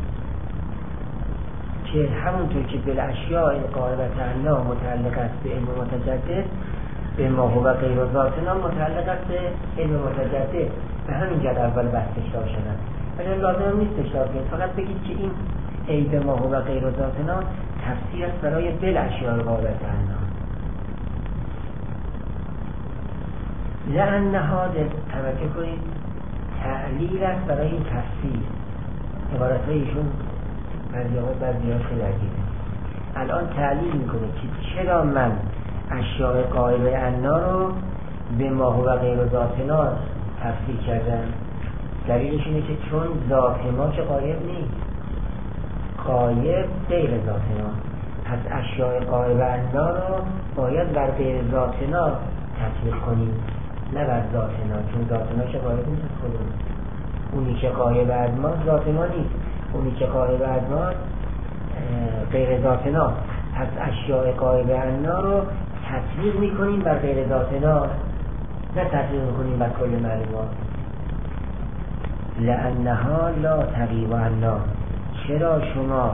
که همونطور که بالاشیاء الغائبة عنا متعلق است به علم متجدد، بما هو غیر ذاتنا متعلق است به علم متجدد. به همین جد اول بحث تکرار شدن، ولی لازم نیست تکرار کنید، فقط بگید که این ای بما هو غیر ذاتنا تفسیر است برای بالاشیاء الغائبة عنا. لأنها توجه کنید تعلیل است برای این تفسیر. عبارت ایشون بعضی ها بعضی ها خیلی عجیبه. الان تعلیل میکنه که چرا من اشیاء غائبه عنا رو به ما هو غیر ذاتنا تفسیر کردم. دلیلش اینه که چون ذات ما که غایب نیست، غایب غیر ذاتنا، پس اشیاء غائبه عنا رو باید بر غیر ذاتنا تطبیق کنیم، نه بر ذاتنا، چون ذاتنا که غایب نیست خودمون. اونی که غایب از ما ذات ما نیست، اونی که غایب از ما غیر ذاتنا، پس اشیاء غائبه عنا رو تطبیق میکنیم بر غیر ذاتنا، نه تطبیق میکنیم بر کل معلومات. لأنها لا تغیب عنا، چرا شما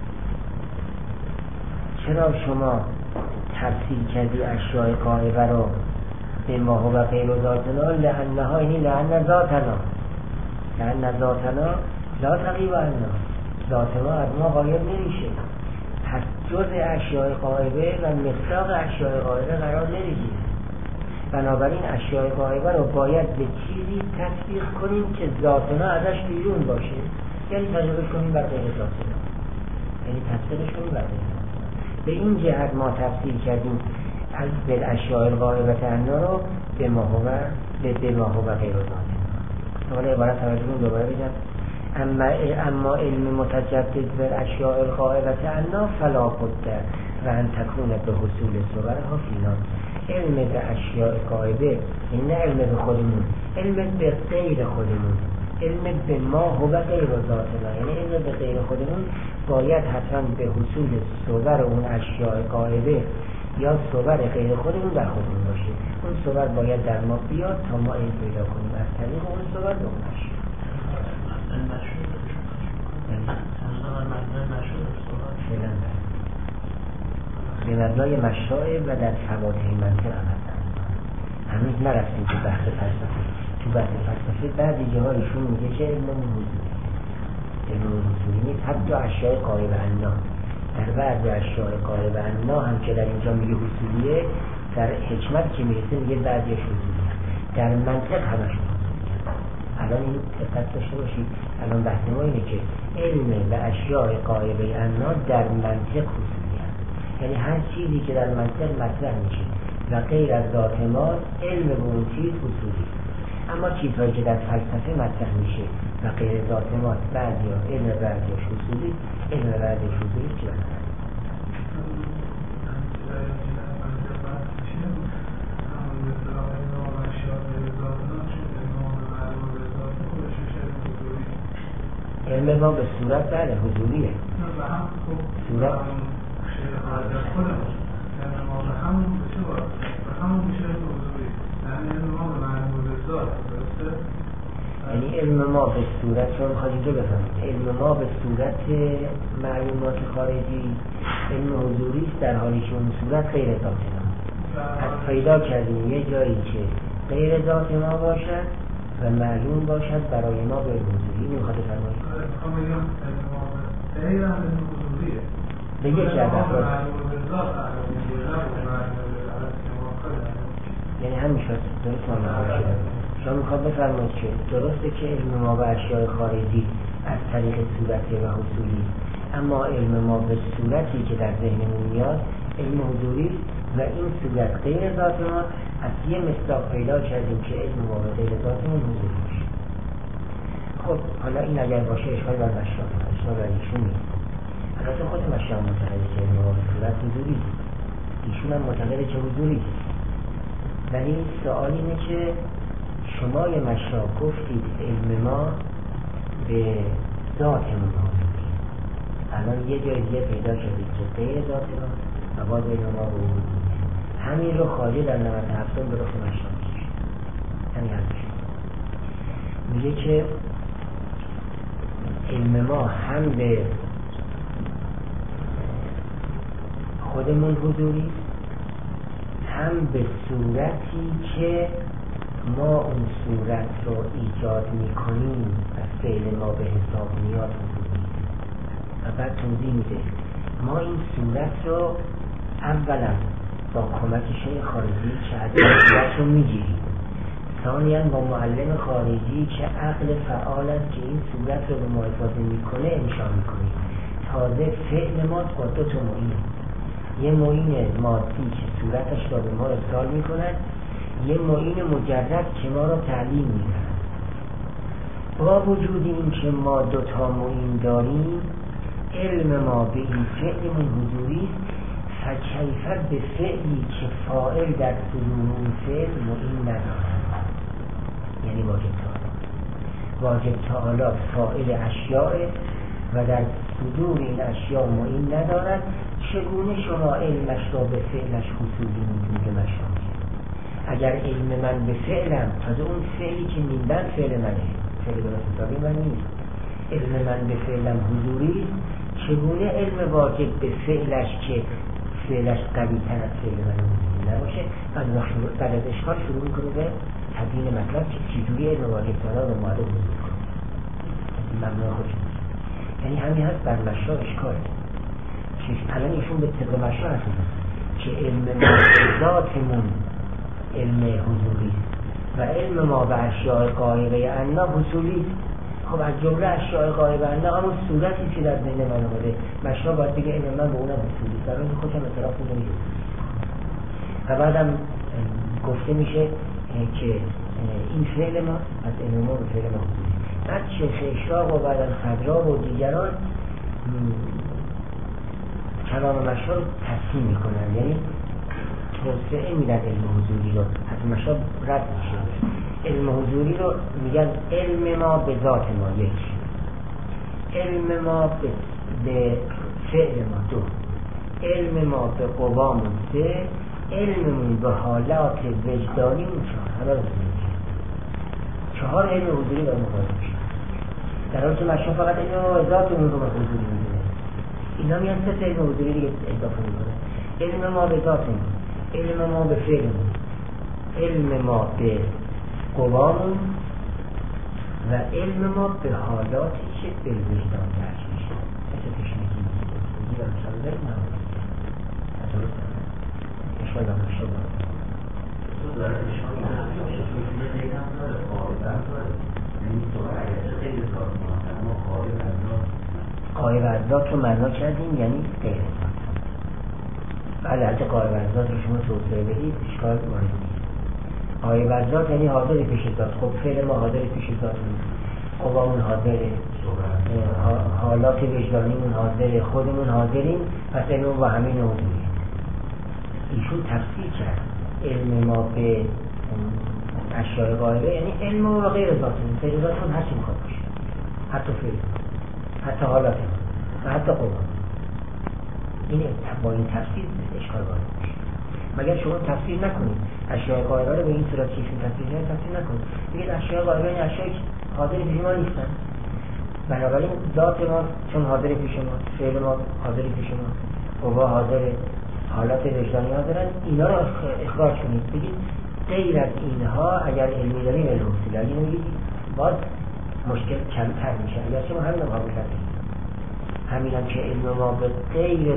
چرا شما تفسیر کردی اشیاء غائبه رو به ما هو غیر ذاتنا؟ لأنها یعنی لأن ذاتنا، لأن ذاتنا لا تغیب عنا، ذات ما از ما غایب نمیشه، پس جز اشیاء غائبه و مصداق اشیاء غائبه قرار نمیگیره. بنابراین اشیاء غائبه رو باید به چیزی تطبیق کنیم که ذات ما ازش بیرون باشه، یعنی تجربه کنیم بر غیر ذات ما، یعنی تطبیقش کنیم بر غیر ذات ما. به این جهت ما تفسیر کردیم از بالاشیاء الغائبة عنا رو به ما هو به ما هو غیر ذات. حالا عبارت توجه کنیم دوباره بگم. اما اما علم متجدد بالاشیاء الغائبة عنا فلا بد و ان تکون به حصول صورها فینا. علم به اشیاء غائبه، این نه علم به خودمون، علم به غیر خودمون، علم به ما هو غیر ذاتنا، یعنی علم به غیر خودمون باید حتما به حصول صور اون اشیاء غائبه یا صور غیر خودمون در خودمون باشه. اون صور باید در ما بیاد تا ما این پیدا کنیم از طریق اون صور به اون اشیاء. به مبنای مشاعر و در فواته منطق عمل هنوز نرفتیم تو بحث فلسفه. تو بحث فلسفه بعضی جاها ایشون میگه که علم حضوری، علم حضوری نیست، حتی اشیاء غائبه عنا، در بعضی اشیاء غائبه عنا هم که در اینجا میگه حضوریه، در حکمت که میرسه میگه بعضیش حضوریه، در منطق همش حضوریه. الان این دقت داشته باشید، الان بحث ما اینه که علم و اشیاء غائبه عنا در منطق حضوریه، یعنی هر چیزی که در منطق مطرح میشه و غیر از ذات ما علم به اون چیز حضوری. اما چیزهایی که در فلسفه مطرح میشه و غیر ذات ما، بعضی ها علم بعضیش حضوری، علم بعضیش حضوری چی بنابراین علم ما به صورت بله حضوریه، صورت یعنی علم ما به صورت، چون خواهد اینجا بفهمید، علم ما به صورت معلومات خارجی علم حضوری است، در حالی که اون صورت غیر ذات ما. پس پیدا کردیم یه جایی که غیر ذات ما باشد و معلوم باشد برای ما به حضوری. این میخواد فرمایید به یک شرط یعنی همین شد درست ما نخواهد شد. شما میخواد بفرمایید که درسته که علم ما به اشیاء خارجی از طریق صورتی و حصولی، اما علم ما به صورتی که در ذهنمون میاد علم حضوری و این صورت غیر ذات ما، از یه مصداق پیدا کردیم که علم ما به غیر ذاتمون حضوری باشه. خب حالا این اگر باشه اشکال بر مشروع اشکال بر ایشون نیست. البته خود مشروع معتقده که علم ما به صورت حضوری، ایشون هم معتقده که حضوری. ولی سوال اینه که شما یه مشروع گفتید علم ما به ذاتمون حضوری. الان یه جای دیگه پیدا شدید که غیر ذات ما و باز بین ما به وجود همین رو خواجه در نود و هفتم به رخ مشرب میشه. همین حرفش میگه که علم ما هم به خودمون حضوری، هم به صورتی که ما اون صورت رو ایجاد میکنیم و فعل ما به حساب میاد حضوری. و بعد توضیح میده ما این صورت رو اولا با کمک شیء خارجی که از صورت رو میگیریم، ثانیاً با معلم خارجی که عقل فعال است که این صورت رو به ما افاده میکنه انشا میکنیم. تازه فعل ما با دو تا معین، یه معین مادی که صورتش را به ما ارسال میکند، یه معین مجرد که ما را تعلیم میکند. با وجود این که ما دو تا معین داریم، علم ما به این فعلمون حضوری است. فکیفه به فعلی که فاعل در صدور اون فعل معین ندارد، یعنی واجب تعالی. واجب تعالی فاعل اشیاء و در صدور این اشیاء معین ندارد. چگونه شما علمش را به فعلش حصولی میدونید مشروع؟ اگر علم من به فعلم، تازه اون فعلی که میندن فعل منه، فعل درست حسابی من نیست، علم من به فعلم حضوری، چگونه علم واجب به فعلش که فعلش قوی تر از فعل من حضوری نباشه؟ بعد از اشکال شروع میکنه به تبیین مطلب که چجوری علم واجب تعالی رو معرض حضور کنه. ممنوع خودش یعنی همین هست بر مشروع اشکال. الان ایشون به طبق مشروع هست که علم ما ذاتمون علم حضوری و علم ما به اشیاء غایبه انا حصولی. خب از جمله اشیاء غایبه انا همون صورتی که در ذهن من آمده، مشروع باید بگه علم من به اونم حصولی، در اون خودم اعتراف می‌کنه. و بعدم گفته میشه که این فعل ما از علم ما به فعل ما حضوری. بعد شیخ اشراق و بعدم خضراب و دیگران کلام مشروع رو تصحیح میکنن، یعنی توسعه میدن علم حضوری رو، از مشروع رد میشه. علم حضوری رو میگن علم ما به ذات ما یک، علم ما به, به فعل ما دو، علم ما به قوامون سه، علممون به حالات وجدانی اون چهار. همه رو چهار علم حضوری رو مقایسه میشه، در حالی که مشروع فقط علم ما به ذاتمون رو به حضوری میدونه. اینا میان سه علم حضوری دیگه اضافه میکنه. علم ما به ذاتمون، علم ما به فعلمون، علم ما به قوامون و علم ما به حالاتی که به وجدان درش میشه. مثل تشنگی میگی و مثلا داریم نمید از درست نمید اشکال دارم اشکال دارم تو داره اشکال دارم میتونه دیگم داره قایبت داره، یعنی تو اگرچه خیلی ذات ماست اما قایب از ذات قایب از ذات رو معنا کردیم یعنی غیر ذات. بله اگه قایب از ذات رو شما توسعه بدید اشکال وارد نیست. قایب از ذات یعنی حاضر پیش ذات. خب فعل ما حاضر پیش ذات نیست، قوامون حاضره، حالات وجدانیمون حاضره، خودمون حاضریم، پس علم با همین حضوری. ایشون تفسیر کرد علم ما به اشیاء غایبه یعنی علم ما و غیر ذاتمون. غیر ذاتمون هر چی میخواد باشه، حتی فعل، حتی حالاتمون و حتی قوام. این با این تفسیر اشکال وارد میشه. مگر شما تفسیر نکنید اشیاء غایبه رو به این صورت که ایشون تفسیر کرده تفسیر نکنید، بگید اشیاء غایبه این اشیایی که حاضر پیش ما نیستن، بنابراین ذات ما چون حاضر پیش ما، فعل ما حاضر پیش ما، قوا حاضر، حالات وجدانی حاضرن، اینا رو اخراج کنید. بگید غیر از اینها اگر علمی داریم علم حصولی، اگه نمیگید باز مشکل کمتر میشه. اگر شما همین رو قبول کردید، همین هم که علم ما به غیر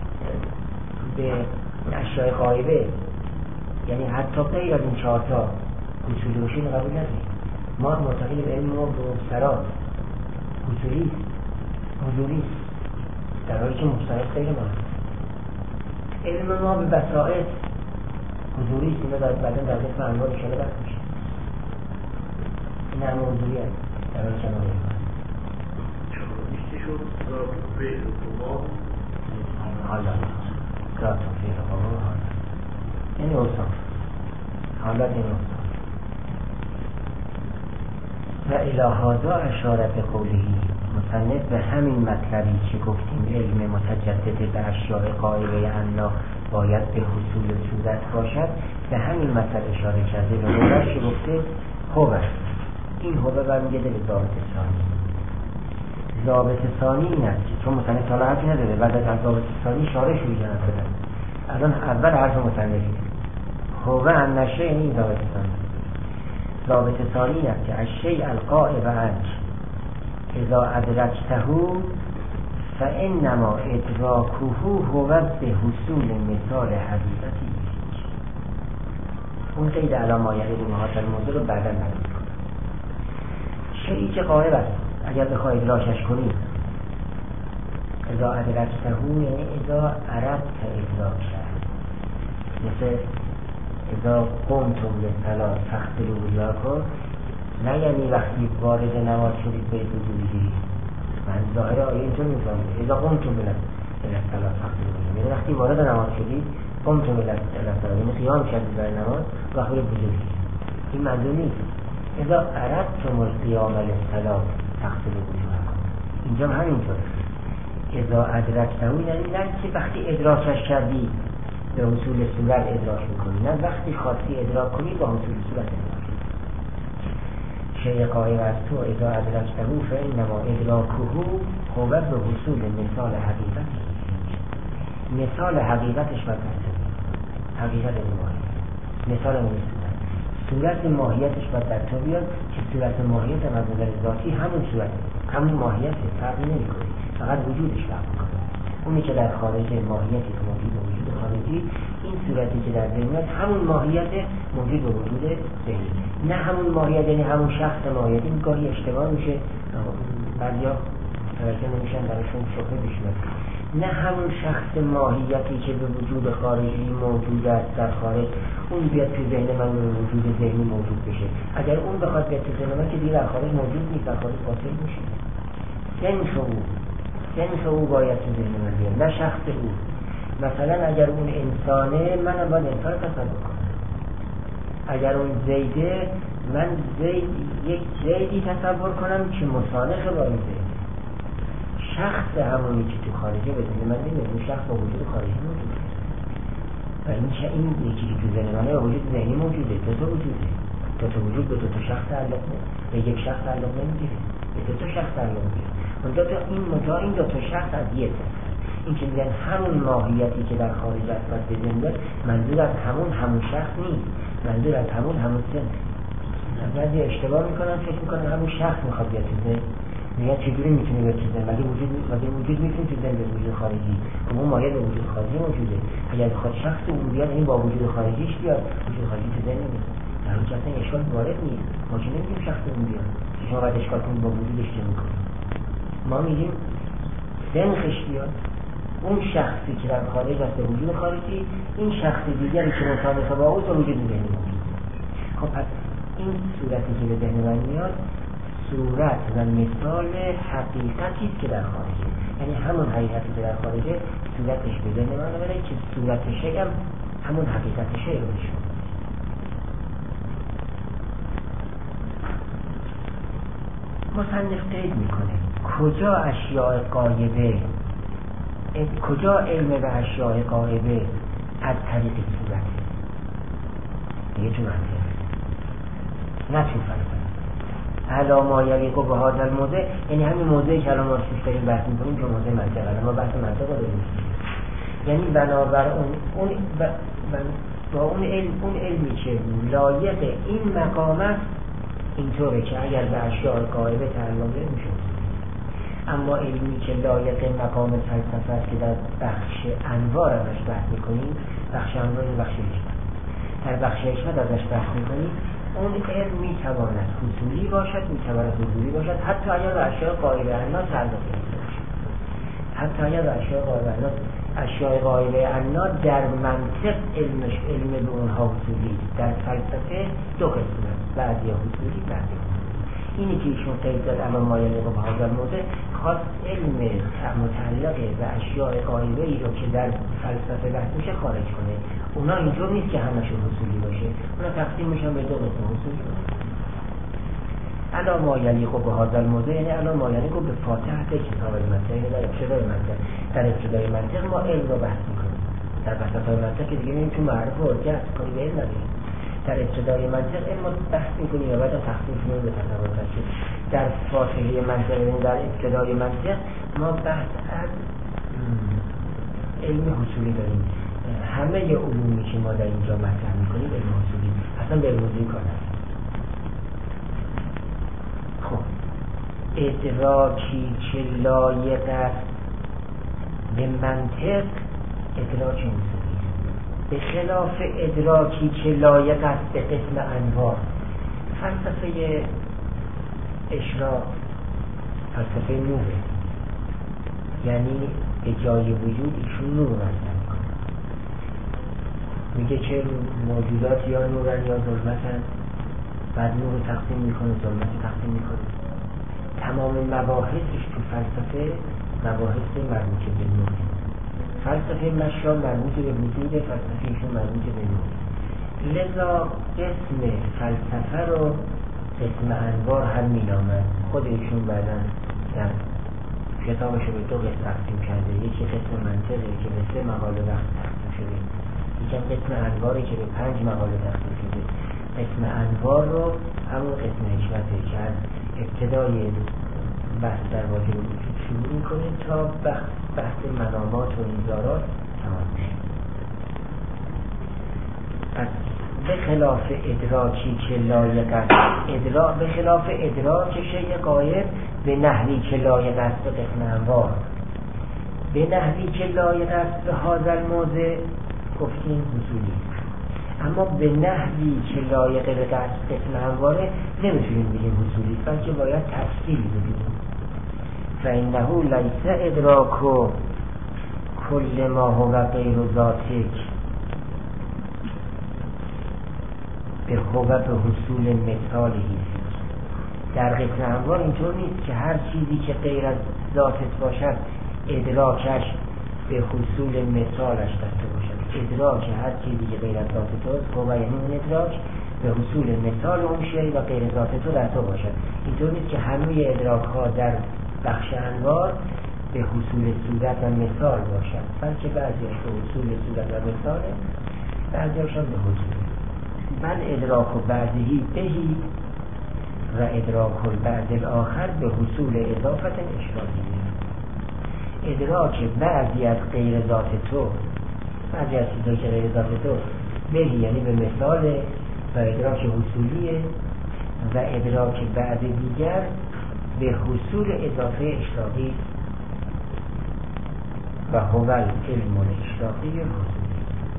به اشیاء غایبه یعنی حتی غیر از این چهار تا حصولی باشه قبول نداریم. ما معتقدیم علم ما به مبصرات حصولی حضوری در حالی که مبصرات غیر ما. علم ما به بصائر حضوری است. اینا بعدا در قسم انواع انشاءالله بحث میشه. این همه حضوری هست در حالی که ما غیر ما. میشه شد ذات و فعل و قوا حالا ذات و فعل و قوا حالا یعنی اوصاف، حالات این اوصاف. و الی هذا اشار به قوله، مصنف به همین مطلبی که گفتیم علم متجدد به اشیاء غایبه انا باید به حصول صورت باشد، به همین مطلب اشاره کرده. به موردش گفته خوبه، این خوبه برمیگرده به ضابط ثانی. ضابط ثانی این است که چون مصنف تا حرفی نداره، بعد از ضابط ثانی اشاره شروع کرده. الان اول حرف مصنفی خوبه ان نشه، این ضابط ثانی. ضابط ثانی این است که الشیء الغائب عنک اذا ادرکته فانما ادراکه هو به حصول مثال حقیقتی. اون قید علامه یعنی بهات الموضوع رو بعدا نگم. شیئی که غایب است اگر بخوای ادراکش کنی، اذا ادرکته یعنی اذا عرفت ادراک شد، مثل اذا قمتم للصلاة فاغسلوا وجوهکم، نه یعنی وقتی وارد نماز شدید برید وضو بگیرید. من ظاهر آیه اینطور میفهمم اذا قمتم للصلاة فاغسلوا وجوهکم، یعنی وقتی وارد نماز شدید قمتم للصلاة، یعنی قیام کردید برای نماز و برید وضو بگیرید. این منظور نیست. اذا اردتم القیام للصلاة فاغسلوا وجوهکم، اینجا هم همینطوره. اذا ادرکته یعنی نه که وقتی ادراکش کردی به حصول صورت ادراک میکنی، نه وقتی خواستی ادراک کنی با حصول صورت ادراک کنی. شیء غایب از تو اذا ادرکته فانما ادراکه هو به حصول مثال حقیقتی. مثال حقیقتش باید بسته حقیقت ماهیت، مثال نمیستونه صورت ماهیتش باید در تو بیاد که صورت ماهیت از نظر ذاتی همون صورت همون ماهیت فرقی نمی کنی، فقط وجودش فرق میکنه. اونی که در خارج ماهیتی که موجود به وجود خارجی، این صورتی که در ذهنیت همون ماهیت موجود به وجود ذهنی، نه همون ماهیت یعنی همون شخص ماهیت. این گاهی اشتباه میشه، بعضیا متوجه نمیشن، براشون شبهه میشه. نه همون شخص ماهیتی که به وجود خارجی موجود است در خارج، اون بیاد تو ذهن من به وجود ذهنی موجود بشه. اگر اون بخواد بیاد تو ذهن من که دیگه در خارج موجود نیست، در خارج باطل میشه. یعنی شو یعنی او باید تو ذهن من بیاد، نه شخص او. مثلا اگر اون انسانه، منم باید انسان تصور کنم. اگر اون زیده، من زید یک زیدی تصور کنم که مصالح با این زید. شخص همونی که تو خارجه بدونه من نمیدونم، اون شخص با وجود خارجی موجوده و این که این یکی که تو ذهن منه با وجود ذهنی موجوده. دو تا وجوده، دو تا وجود به دو تا شخص تعلق نه، به یک شخص تعلق نمیگیره، به دو تا شخص تعلق میگیره. اون دو تا این متا این دو تا شخص از یک هست. این که میگن همون ماهیتی که در خارج است و به ذهن بیاد، منظور از همون همون شخص نیست، منظور از همون همون ذهن. بعضی اشتباه میکنن، فکر میکنن همون شخص میخواد بیاد تو ذهن. میگن چجوری میتونه بیاد تو ذهن؟ مگه وجود مگه وجود میتونه تو ذهن به وجود خارجی؟ اون مایه به وجود خارجی موجوده. اگر بخواد شخص اون بیاد، این با وجود خارجیش بیاد، وجود خارجی تو ذهن نمیاد. در اون اصلا اشکال وارد نیست. ما چه نمیگیم شخص اون بیاد، شما باید اشکال کنید با وجودش چه میکنید. ما میگیم سنخش بیاد، اون شخصی که در خارج است به وجود خارجی، این شخص دیگری که مطابق با او به وجود ذهنی موجود. خب پس این صورتی که به ذهن من میاد صورت و مثال حقیقتی است که در خارجه، یعنی همون حقیقتی که در خارجه صورتش به ذهن من میاد که صورتش هم همون حقیقتشه باشه. مصنف قید میکنه کجا اشیاء غایبه، کجا علم به اشیاء غایبه از طریق صورت یه تو منطق نه تو فلسفه. حالا ما یلیق به هذا الموضع، یعنی همین موضعی که الان ما توش داریم بحث می‌کنیم که موضع منطقه، ما بحث منطق رو داریم. یعنی بنابر اون اون با اون علم اون علمی که لایق این مقام است، اینطوره که اگر به اشیاء غایبه تعلق نمیشه. اما علمی که لایق مقام فلسفه است که در بخش انوار ازش بحث می‌کنیم، بخش انوار این بخش حکمت، در بخش حکمت ازش بحث می‌کنیم، اون علم میتواند حصولی باشد، میتواند حضوری باشد، حتی اگر به اشیاء غایبه انا تعلق داشته باشد. حتی اگر به اشیاء غایبه انا اشیاء غایبه انا در منطق علمش علم به اونها حصولی، در فلسفه دو قسم است، بعضی حصولی بعضی حضوری. اینی که ایشون قید داد اما ما یلیق به هذا الموضع، خواست علم متعلق به اشیاء غایبه ای رو که در فلسفه بحث میشه خارج کنه. اونا اینطور نیست که همشون حصولی باشه، اونا تقسیم میشن به دو قسم، حصولی الا ما یلیق بهذا الموضوع، یعنی الا ما یلیق به فاتحه کتاب المنطق، یعنی در ابتدای منطق در ابتدای منطق ما علم رو بحث میکنیم. در وسطای منطق که دیگه میگیم تو معرف و حجت کاری به علم نداریم. در ابتدای منطق علم رو بحث میکنیم و بعد تقسیم میکنیم به تصور تشریح. در فاتحه منطق، در ابتدای منطق ما بحث از علم حصولی داریم. همه علومی که ما در اینجا مطرح میکنیم علم حصولی، اصلا به علم کار نداریم. خب ادراکی که لایق است به منطق ادراک حصولی، به خلاف ادراکی که لایق است به قسم انوار. فلسفه اشراق فلسفه نوره، یعنی به جای وجود ایشون نور مطرح میکنه. میگه که موجودات یا نورن یا ظلمتن، بعد نور رو تقسیم میکنه، ظلمت رو تقسیم میکنه. تمام مباحثش تو فلسفه مباحث مربوط به نور. فلسفه مشا مربوط به وجود، فلسفه ایشون مربوط به نور. لذا قسم فلسفه رو قسم انوار هم مینامد. خود ایشون بعدا در کتابش رو به دو قسم تقسیم کرده، یکی قسم منطقه که به سه مقاله وقت تقسیم شده، یکی قسم انواری که به پنج مقاله تقسیم شده. قسم انوار رو همون قسم حکمته که از ابتدای بحث در واجب وجود شروع میکنه تا بحث, بحث منامات و انذارات تمام میشه. پس به خلاف ادراکی که لایق است ادراک به خلاف ادراک شیء غایب به نحوی که لایق است به قسم انوار، به نحوی که لایق است به هذا الموضع گفتیم حصولی، اما به نحوی که لایق به قسم انواره نمیتونیم بگیم حصولی، بلکه باید تفصیل بگیم. فإنه لیس ادراک کل ما هو غیر ذاتک به هو به حصول مثالی. در قسم انوار اینطور نیست که هر چیزی که غیر از ذاتت باشد ادراکش به حصول مثالش داشته باشد. ادراک هر چیزی که غیر از ذات توست هو، یعنی اون ادراک به حصول مثال اون شیء و غیر ذات تو در تو باشد. اینطور نیست که همه ادراک ها در بخش انوار به حصول صورت و مثال باشد، بلکه بعضیش به حصول صورت و مثاله، بعضیش هم به حصول. بل ادراک و بعضی بهی و ادراک و بعض الاخر به حصول اضافت اشراقی. ادراک بعضی از غیر ذات تو، بعضی از چیزایی که غیر ذات تو بهی یعنی به مثال و ادراک حصولیه، و ادراک بعض دیگر به حصول اضافه اشراقی و هو العلم الاشراقی حصولی.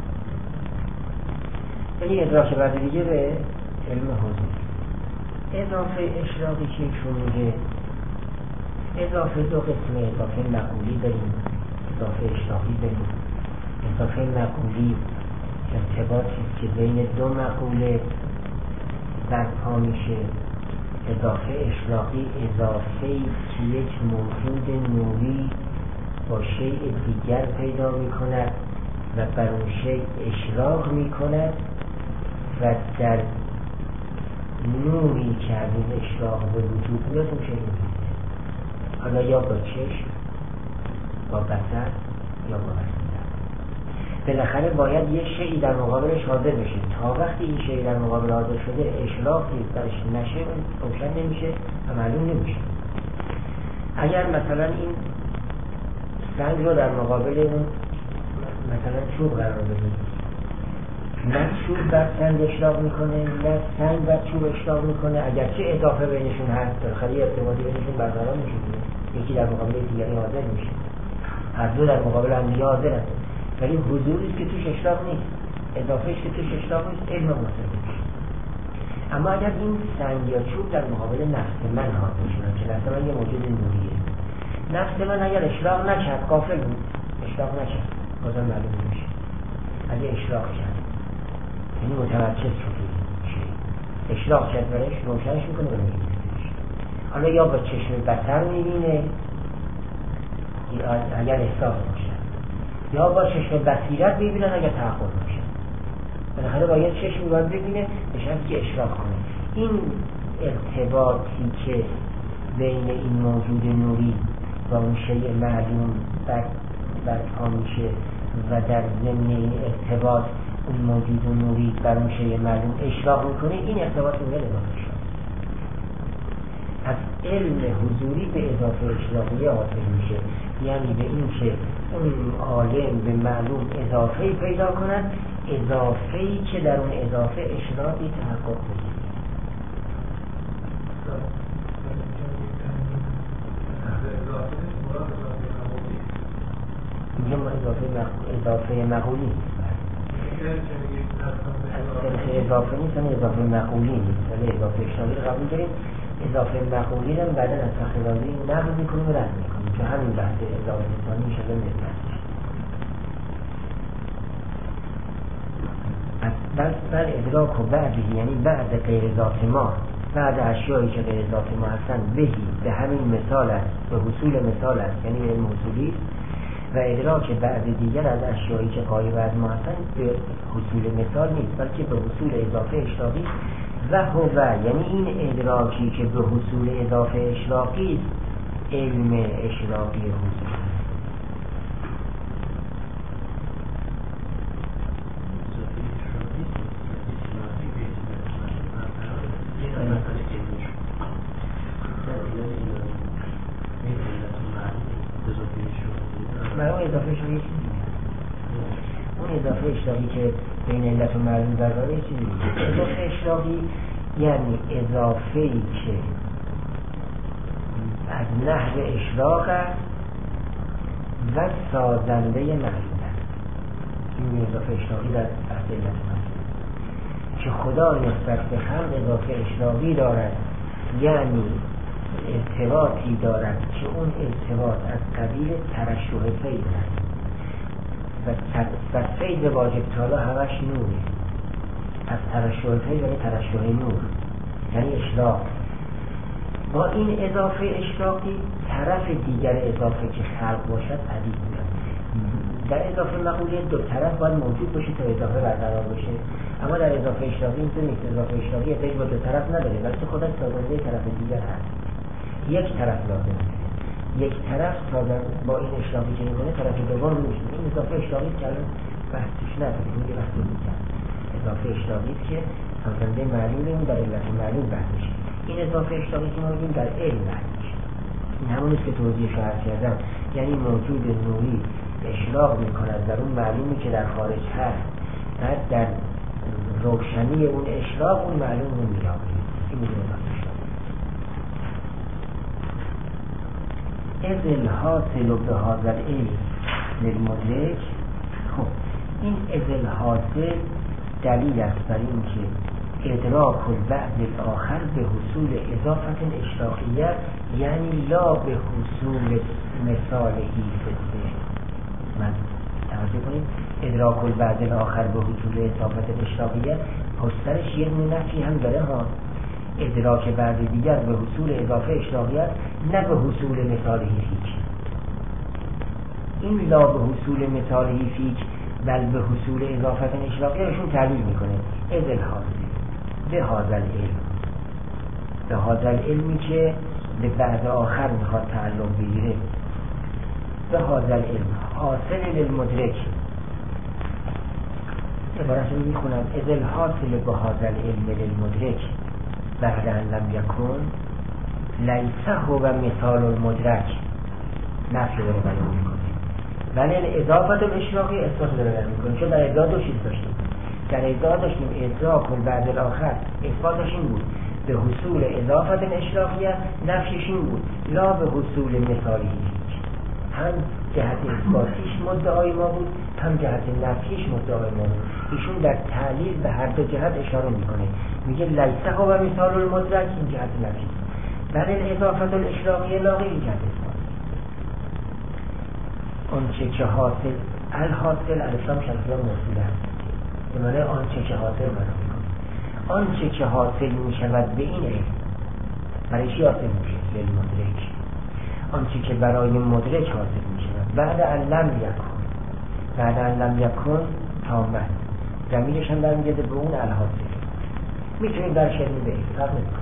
یعنی ادراک بعض دیگه به علم حضوری. اضافه اشراقی که شروعه اضافه دو قسمه، اضافه نقولی داریم، اضافه اشراقی داریم. اضافه نقولی ارتباطی که بین دو مقوله برپا میشه. اضافه اشراقی اضافه‌ای که یک موجود نوری با شیء دیگر پیدا میکند و بر اون شیء اشراق میکند و در نوری که از این اشراق به وجود میاد اون شیء میاد. حالا یا با چشم، با بصر یا با بصیرت. بالاخره باید یه شیئی در مقابلش حاضر بشه. تا وقتی این شیئی در مقابل حاضر شده اشراقی درش نشه روشن نمیشه و معلوم نمیشه. اگر مثلا این سنگ رو در مقابل اون مثلا چوب قرار بدیم، نه چوب بر سنگ اشراق میکنه نه سنگ بر چوب اشراق میکنه، اگرچه اضافه بینشون هست، بالاخره ارتباطی بینشون برقرار میشه، یکی در مقابل دیگری حاضر میشه، هر دو در مقابل هم دیگه حاضر هست، ولی حضوریست که توش اشراق نیست، اضافهش که توش اشراق نیست، علم مصدق میشه. اما اگر این سنگ یا چوب در مقابل نفس من حاضر شدن که نفس من یه موجود نوریه، نفس من اگر اشراق نکرد، غافل بود، اشراق نکرد، بازم معلوم نمیشه. اگه اشراق کرد یعنی متوجه شد اشراق کرد برش روشنش میکنه و میبینه. حالا یا با چشم بصر میبینه اگر احساس باشه، یا با چشم بصیرت میبینن اگر تحقق باشه. بالاخره با یه چشم باید ببینه به شرطی که اشراق کنه. این ارتباطی که بین این موجود نوری و اون شیء معلوم برپا میشه و در ضمن این ارتباط اون موجود نوری بر اون شیء معلوم اشراق میکنه، این ارتباط رو میاد اضافه اشراق. پس علم حضوری به اضافه اشراقیه حاصل میشه، یعنی به این که اون عالم به معلوم اضافه‌ای پیدا کنند، اضافه‌ای که در اون اضافه اشراقی تحقق بده. اینجا اضافه اضافه مقولی نیست، اضافه نیست، اون اضافه مقولی نیست، ولی اضافه اشراقی رو قبول داریم. اضافه مقولی رو بعدا از فخررازی نقل میکنیم و رد میکنیم که همین بحث اضافه ثانی میشه به نسبت. بل بل ادراک و بعدی، یعنی بعد غیر ذات ما، بعد اشیایی که غیر ذات ما هستن، بهی به همین مثال است، به حصول مثال است، یعنی علم حصولی، و ادراک بعد دیگر از اشیایی که غایب از ما هستن به حصول مثال نیست، بلکه به حصول اضافه اشراقی. و هو یعنی این ادراکی که به حصول اضافه اشراقی است، علم اشراقی حصول. برای اضافه اشراقی چیزی اون اضافه اشراقی که بین علت و معلوم در داره چیزی اضافه اشراقی یعنی اضافه‌ای که از نحو اشراق است و سازنده معلوم است. این اضافه اشراقی در بحث علت و معلوم که خدا نسبت به هم اضافه اشراقی دارد، یعنی ارتباطی دارد که اون ارتباط از قبیل ترشح فیض است و فیض واجب تعالی همش نوره. از ترشح فیض یعنی ترشح نور، یعنی اشراق. با این اضافه اشراقی طرف دیگر اضافه که خلق باشد پدید میاد. در اضافه مقوله دو طرف باید موجود باشه تا اضافه برقرار باشه، اما در اضافه اشراقی اینطور نیست. اضافه اشراقی احتیاج با دو طرف نداره، بلکه خودش سازنده طرف دیگر هست. یک طرف لازم است، یک طرف سازن با این اشراقی که میکنه طرف دوم میشه. این اضافه اشراقی که الان بحثش نداره، این یه بحث دیگه. اضافه اشراقی که سازنده معلوم اون در علت معلوم بحث میشه. این اضافه اشراقی که ما میگیم در علم بحث میشه. این همون است که توضیحش رو عرض کردم، یعنی موجود نوری اشراق میکند در اون معلومی که در خارج هست، بعد در روشنی اون اشراق اون معلوم رو مییابه. این میگه اضافه اشراقی. اذ الحاصل به هذا العلم للمدرک. خب این اذ الحاصل دلیل است بر این که ادراک البعض الاخر به حصول اضافت اشراقیه، یعنی لا به حصول مثالهی فسه. من توجه کنید، ادراک البعض الاخر به حصول اضافت اشراقیه پشترش یه نفی هم داره ها. ادراک بعد دیگر به حصول اضافه اشراقیه، نه به حصول مثالهی فیک. این لا به حصول مثالهی فیک بل به حصول اضافت اشراقیه رشون تعلیل میکنه. اذ الحاصل به هذا العلم، به هذا العلمی که به بعد آخر میخواد تعلق بگیره. به هذا العلم حاصل للمدرک. عبارت رو میخونم: اذ الحاصل به هذا العلم للمدرک بعد ان لم یکن لیس هو مثال المدرک. نفی داره بیان میکنه، ولی اضافت الاشراقی اثبات داره بیان میکنه. چون در ادعا دو چیز داشتیم. در ادعا داشتیم ادراک بعد الاخر، اثباتش این بود به حصول اضافت اشراقیه، نفیش این بود لا به حصول مثالی. هم جهت اثباتیش مدعای ما بود، هم جهت نفیش مدعای ما بود. ایشون در تعلیل به هر دو جهت اشاره میکنه، میگه لیس هو مثال المدرک، این جهت نفی، ولی اضافت الاشراقیه لاغی این جهت اثبات. آنچه که حاصل، الحاصل الاسلام شرطیان موصول هست، به معنی آنچه که حاصل معنا میکنه. آنچه که حاصل میشود به این علم، برای چی حاصل میشه؟ للمدرک. آنچه که برای مدرک حاصل میشود بعد ان لم یکن، بعد ان لم یکن تامت، ضمیرش هم برمیگرده به اون الحاصل. میتونیم در شرمی به فرق نمیکنه.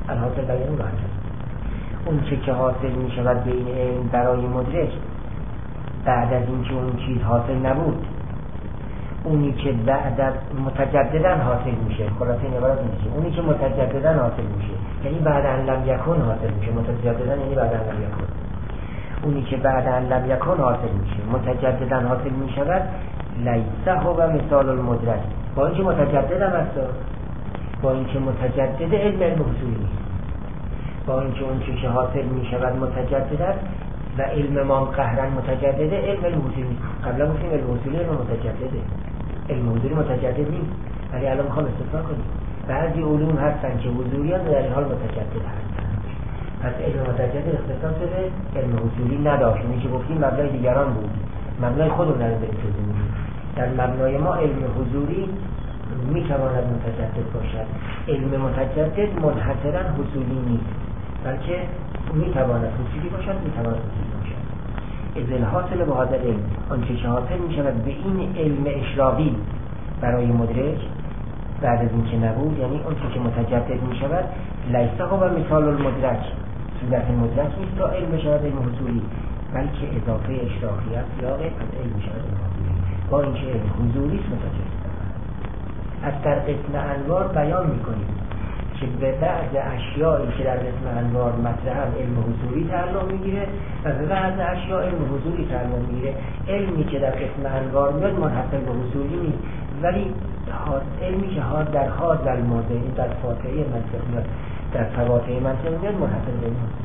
الحاصل بیان محرک. اون چه که حاصل می شود بین علم برای مدرک بعد از اینکه اون چیز حاصل نبود، اونی که بعد از متجددا حاصل میشه، خلاصه این عبارت میشه اونی که متجددا حاصل میشه، یعنی بعد ان لم یکن حاصل میشه. متجددا یعنی بعد ان لم یکن. اونی که بعد ان لم یکن حاصل میشه، متجددا حاصل میشود، لیس هو مثال المدرک. با اینکه متجدد هم هست، با اینکه متجدد علم علم حصولی نیست، با اینکه اون چیزی که حاصل میشود متجدد است و علم ما قهرا متجدده، علم علم حصولی نیست. قبلا گفتیم علم حصولی علم متجدده، علم حضوری متجدد نیست، ولی الان میخوام استثناء کنیم. بعضی علوم هستن که حضوری هستن در این حال متجدد هستن. پس علم متجدد اختصاص به علم حصولی نداشت. اونی که گفتیم مبنای دیگران بود، مبنای خودمون رو بریم توضیح میدیم. در مبنای ما علم حضوری میتواند متجدد باشد. علم متجدد منحصرا حصولی نیست، بلکه میتواند حصولی باشد، میتواند حصولی باشد. اذن حاصل به هذا علم، آنچه که حاصل میشود به این علم اشراقی برای مدرک بعد از اینکه نبود، یعنی آنچه که متجدد میشود، لیس هو مثال المدرک، صورت مدرک نیست تا علم شود علم حصولی، بلکه اضافه اشراقی است یا غیر از علم شود علم حصولی. با اینکه علم حضوری است متجدد. از در قسم انوار بیان میکنیم که به بعض اشیایی که در قسم انوار مطرح علم حضوری تعلق میگیره و به بعض اشیاء علم حضوری تعلق میگیره. علمی که در قسم انوار میاد منحصر به حضوری نیست، ولی علمی که ها در حال در موضع در فاتحه منطق میاد، در فواتح منطق میاد، منحصر به حضوری.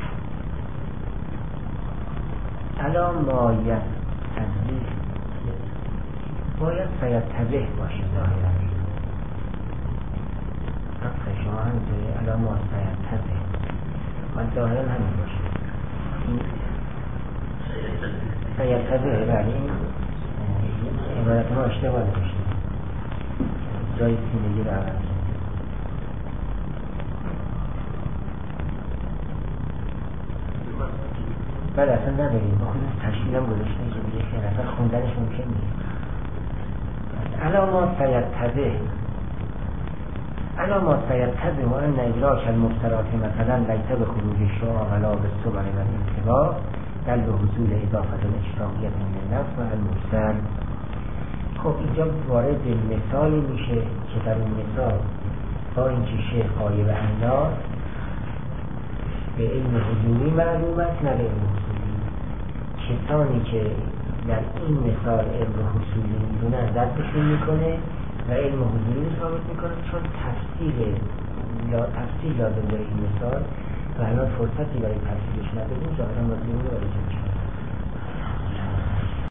الان مایت تنظیح باید سیتبه باشه ظاهرا. نقصه شما همینطوری الان ما سیتبه باید ظاهرا همین باشه. سیتبه بله این عبارت ما اشتباه داشته، جای سینگی رو عوض. بله اصلا نداریم، با خودش تشکیل هم گذاشته که دیگه خیلی اصلا خوندنش ممکن نیست. علامات سیتبه علامات سیتبه و ان ادراک المفترات مثلا لیس به خروج شعاع ولا به صبر و الانتباه بل به حصول اضافت اشراقیت من نفس و المرسل. خب اینجا وارد مثالی میشه که در اون مثال با اینکه شیخ غایب انداز به علم حضوری معلوم است نه به علم حصولی. کسانی که در این مثال علم حصولی میدونن ردشون میکنه و علم حضوری ثابت میکنه، چون تفصیل یا تفصیل لازم داره این مثال و الان فرصتی برای تفصیلش نداریم. ظاهرا باید میمونه برای جمعه